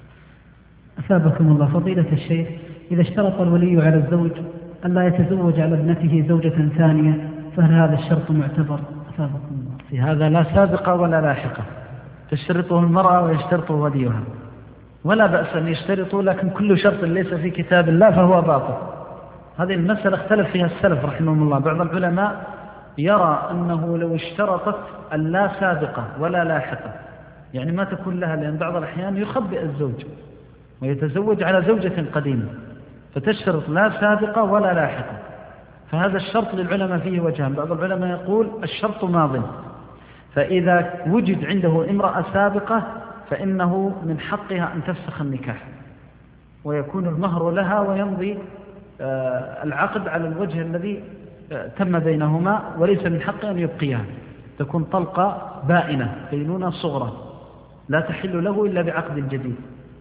Speaker 4: أثابكم الله. فضيلة الشيخ، إذا اشترط الولي على الزوج أن لا يتزوج على ابنته زوجة ثانية فهل هذا الشرط معتبر؟ أثابكم الله.
Speaker 3: في هذا لا سابقة ولا لاحقة، تشترطه المرأة ويشترطه وليها، ولا بأس أن يشترطوا، لكن كل شرط ليس في كتاب الله فهو باطل. هذه المسألة اختلف فيها السلف رحمهم الله. بعض العلماء يرى أنه لو اشترطت اللا سابقة ولا لاحقة، يعني ما تكون لها، لأن بعض الأحيان يخبئ الزوج ويتزوج على زوجة قديمة، فتشترط لا سابقة ولا لاحقة، فهذا الشرط للعلماء فيه وجهان. بعض العلماء يقول الشرط ماضٍ، فإذا وجد عنده امرأة سابقة فإنه من حقها أن تفسخ النكاح ويكون المهر لها، ويمضي العقد على الوجه الذي تم بينهما، وليس من حقه أن يبقيها، تكون طلقة بائنة بينونة صغرى لا تحل له إلا بعقد جديد.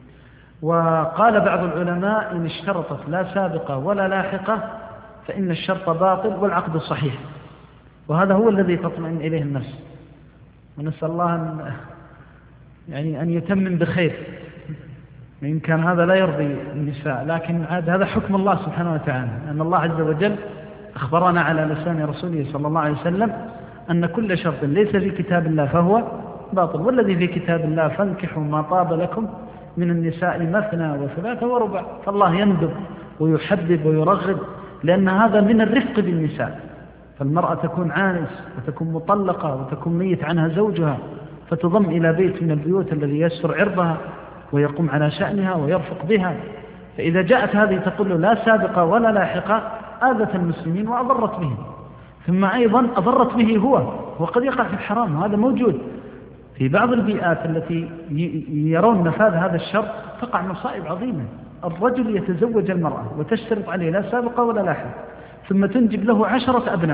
Speaker 3: وقال بعض العلماء إن اشترطت لا سابقة ولا لاحقة فإن الشرط باطل والعقد صحيح، وهذا هو الذي تطمئن إليه النفس، ونسأل الله أن يعني أن يتمم بخير، وإن كان هذا لا يرضي النساء، لكن عاد هذا حكم الله سبحانه وتعالى، أن الله عز وجل أخبرنا على لسان رسوله صلى الله عليه وسلم أن كل شرط ليس في كتاب الله فهو باطل، والذي في كتاب الله فانكحوا ما طاب لكم من النساء مثنى وثلاثة وربع، فالله يندب ويحبب ويرغب، لأن هذا من الرفق بالنساء. فالمرأة تكون عانس وتكون مطلقة وتكون ميت عنها زوجها، فتضم إلى بيت من البيوت الذي يستر عرضها ويقوم على شأنها ويرفق بها، فإذا جاءت هذه تقول له لا سابقة ولا لاحقة آذت المسلمين وأضرت بهم، ثم أيضا أضرت به هو، وقد يقع في الحرام، وهذا موجود في بعض البيئات التي يرون نفاذ هذا الشرط تقع مصائب عظيمة. الرجل يتزوج المرأة وتشترط عليه لا سابقة ولا لاحقة، ثم تنجب له عشرة أبناء،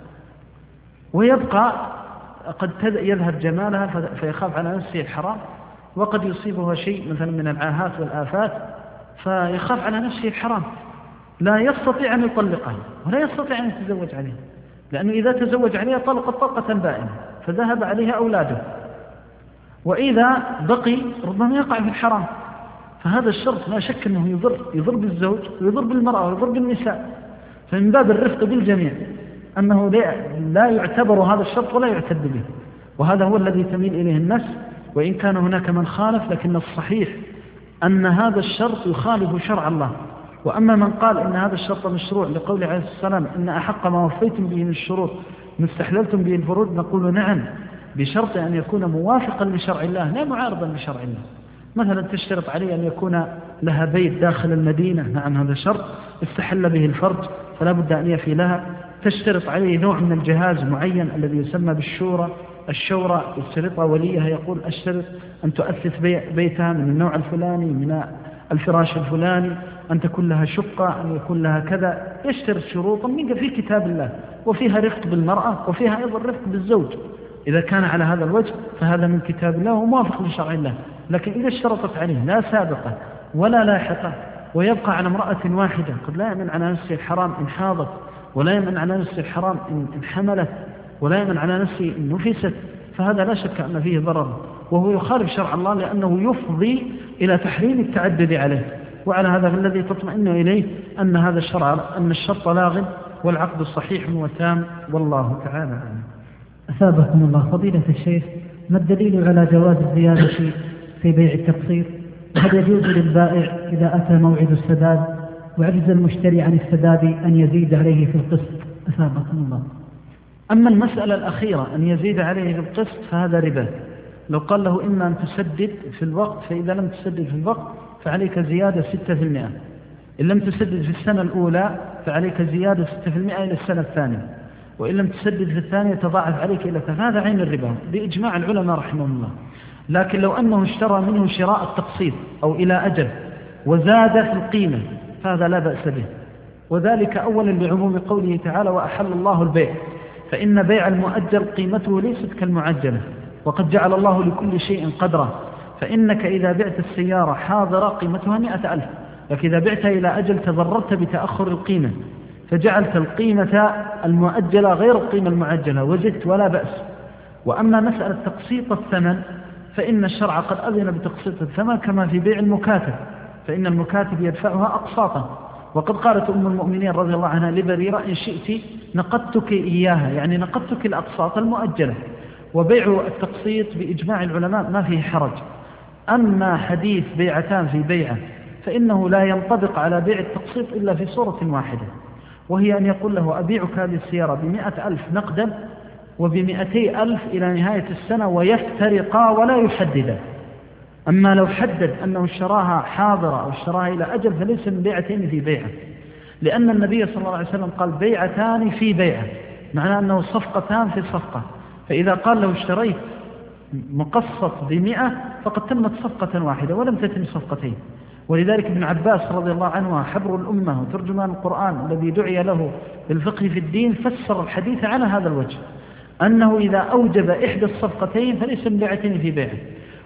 Speaker 3: ويبقى قد يذهب جمالها فيخاف على نفسه الحرام، وقد يصيبه شيء مثلا من العاهات والآفات فيخاف على نفسه الحرام، لا يستطيع أن يطلقها ولا يستطيع أن يتزوج عليها، لأنه إذا تزوج عليها طلقت طلقة بائنة فذهب عليها أولاده، وإذا بقي ربما يقع في الحرام. فهذا الشرط لا شك أنه يضر يضر بالزوج ويضر بالمرأة ويضر بالنساء، فمن باب الرفق بالجميع أنه لا يعتبر هذا الشرط ولا يعتد به، وهذا هو الذي تميل إليه النفس، وإن كان هناك من خالف، لكن الصحيح أن هذا الشرط يخالف شرع الله. وأما من قال إن هذا الشرط مشروع لقول عليه السلام إن أحق ما وفيتم به من الشروط ما استحللتم به الفروج، نقول نعم، بشرط أن يكون موافقا لشرع الله لا معارضا لشرع الله. مثلا تشترط عليه أن يكون لها بيت داخل المدينة، نعم هذا شرط استحل به الفرج فلا بد أن يفي لها. تشترط عليه نوع من الجهاز معين الذي يسمى بالشورى الشورى يشترطها وليها، يقول اشترط أن تؤسس بيتها من النوع الفلاني، من الفراش الفلاني، أن تكون لها شقة، أن يكون لها كذا، يشترط شروطا من في كتاب الله، وفيها رفق بالمرأة وفيها أيضا رفق بالزوج. إذا كان على هذا الوجه فهذا من كتاب الله وموافق لشرع الله. لكن إذا اشترطت عليه لا سابقة ولا لاحقة ويبقى على امرأة واحدة، قد لا يمن على نفسه الحرام إن حاضت، ولا يمن على نفسه الحرام إن حملت، ولا يمن على نفسه إن نفست، فهذا لا شك أن فيه ضرر، وهو يخالف شرع الله لأنه يفضي إلى تحريم التعدد عليه. وعلى هذا الذي تطمئن إليه أن هذا الشرع أن الشرط لاغ والعقد صحيح وتام، والله تعالى أعلم.
Speaker 4: أثابكم الله. فضيلة الشيخ، ما الدليل على جواز الزيادة في بيع التقسيط؟ وهل يجوز للبائع إذا أتى موعد السداد وعجز المشتري عن السداد أن يزيد عليه في القسط؟ أثابكم الله.
Speaker 3: أما المسألة الأخيرة أن يزيد عليه في القسط فهذا ربا. لو قال له إما أن تسدد في الوقت، فإذا لم تسدد في الوقت فعليك زيادة ستة في المئة، إن لم تسدد في السنة الأولى فعليك زيادة ستة في المئة إلى السنة الثانية، وإن لم تسدد في الثانية تضاعف عليك إلى ثلاثة. هذا عين الربا بإجماع العلماء رحمهم الله. لكن لو أنه اشترى منه شراء التقسيط أو إلى أجل وزاد في القيمة فهذا لا بأس به، وذلك أولا بعموم قوله تعالى وأحل الله البيع، فإن بيع المؤجل قيمته ليست كالمعجلة، وقد جعل الله لكل شيء قدرا. فإنك إذا بعت السيارة حاضرة قيمتها مئة ألف، لكن إذا بعتها إلى أجل تضررت بتأخر القيمة فجعلت القيمة المؤجلة غير القيمة المعجلة وزدت، ولا بأس. وأما مسألة تقسيط الثمن فإن الشرع قد أذن بتقسيط الثمن كما في بيع المكاتب، فإن المكاتب يدفعها أقساطا. وقد قالت أم المؤمنين رضي الله عنها لبريرة إن شئت نقدتك إياها، يعني نقدتك الأقساط المؤجلة. وبيع التقسيط بإجماع العلماء ما فيه حرج. أما حديث بيعتان في بيعة فإنه لا ينطبق على بيع التقسيط إلا في صورة واحدة، وهي أن يقول له أبيعك هذه السيارة بمئة ألف نقدا وبمئتي ألف إلى نهاية السنة، ويفترقا ولا يحددا. أما لو حدد أنه اشتراها حاضرة أو اشتراها إلى أجل فليس من بيعتين في بيعة، لأن النبي صلى الله عليه وسلم قال بيعتان في بيعة، معناه أنه صفقتان في صفقة. فإذا قال له اشتريت مقسط بمئة فقد تمت صفقة واحدة ولم تتم صفقتين. ولذلك ابن عباس رضي الله عنه حبر الأمة وترجمان القرآن الذي دعي له بالفقه في الدين فسر الحديث على هذا الوجه، أنه إذا أوجب إحدى الصفقتين فليس من بيعتين في بيعه.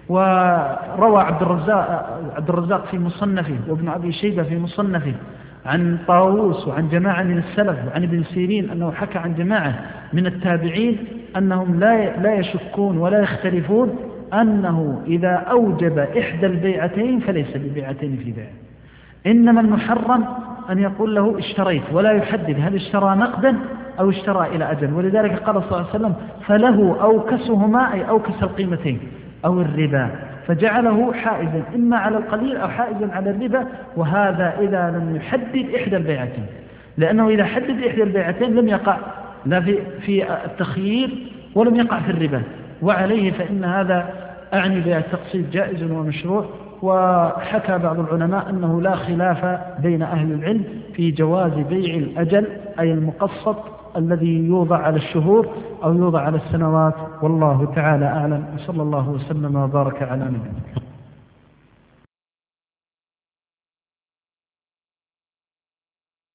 Speaker 3: وروى عبد الرزاق, عبد الرزاق في مصنفه وابن أبي شيبة في مصنفه عن طاووس وعن جماعة من السلف وعن ابن سيرين أنه حكى عن جماعة من التابعين أنهم لا لا يشكون ولا يختلفون أنه إذا أوجب إحدى البيعتين فليس ببيعتين في بيع. إنما المحرم أن يقول له اشتريت ولا يحدد هل اشترى نقدا أو اشترى إلى أجل. ولذلك قال صلى الله عليه وسلم فله أوكسهما أي أوكس القيمتين أو الربا، فجعله حائزا إما على القليل أو حائزا على الربا، وهذا إذا لم يحدد إحدى البيعتين، لأنه إذا حدد إحدى البيعتين لم يقع لا في, في التخيير ولم يقع في الربا، وعليه فإن هذا أعني بيع التقسيط جائز ومشروع. وحكى بعض العلماء أنه لا خلاف بين أهل العلم في جواز بيع الأجل أي المقسط الذي يوضع على الشهور أو يوضع على السنوات، والله تعالى أعلم، وصلى الله وسلم وبارك على نبينا.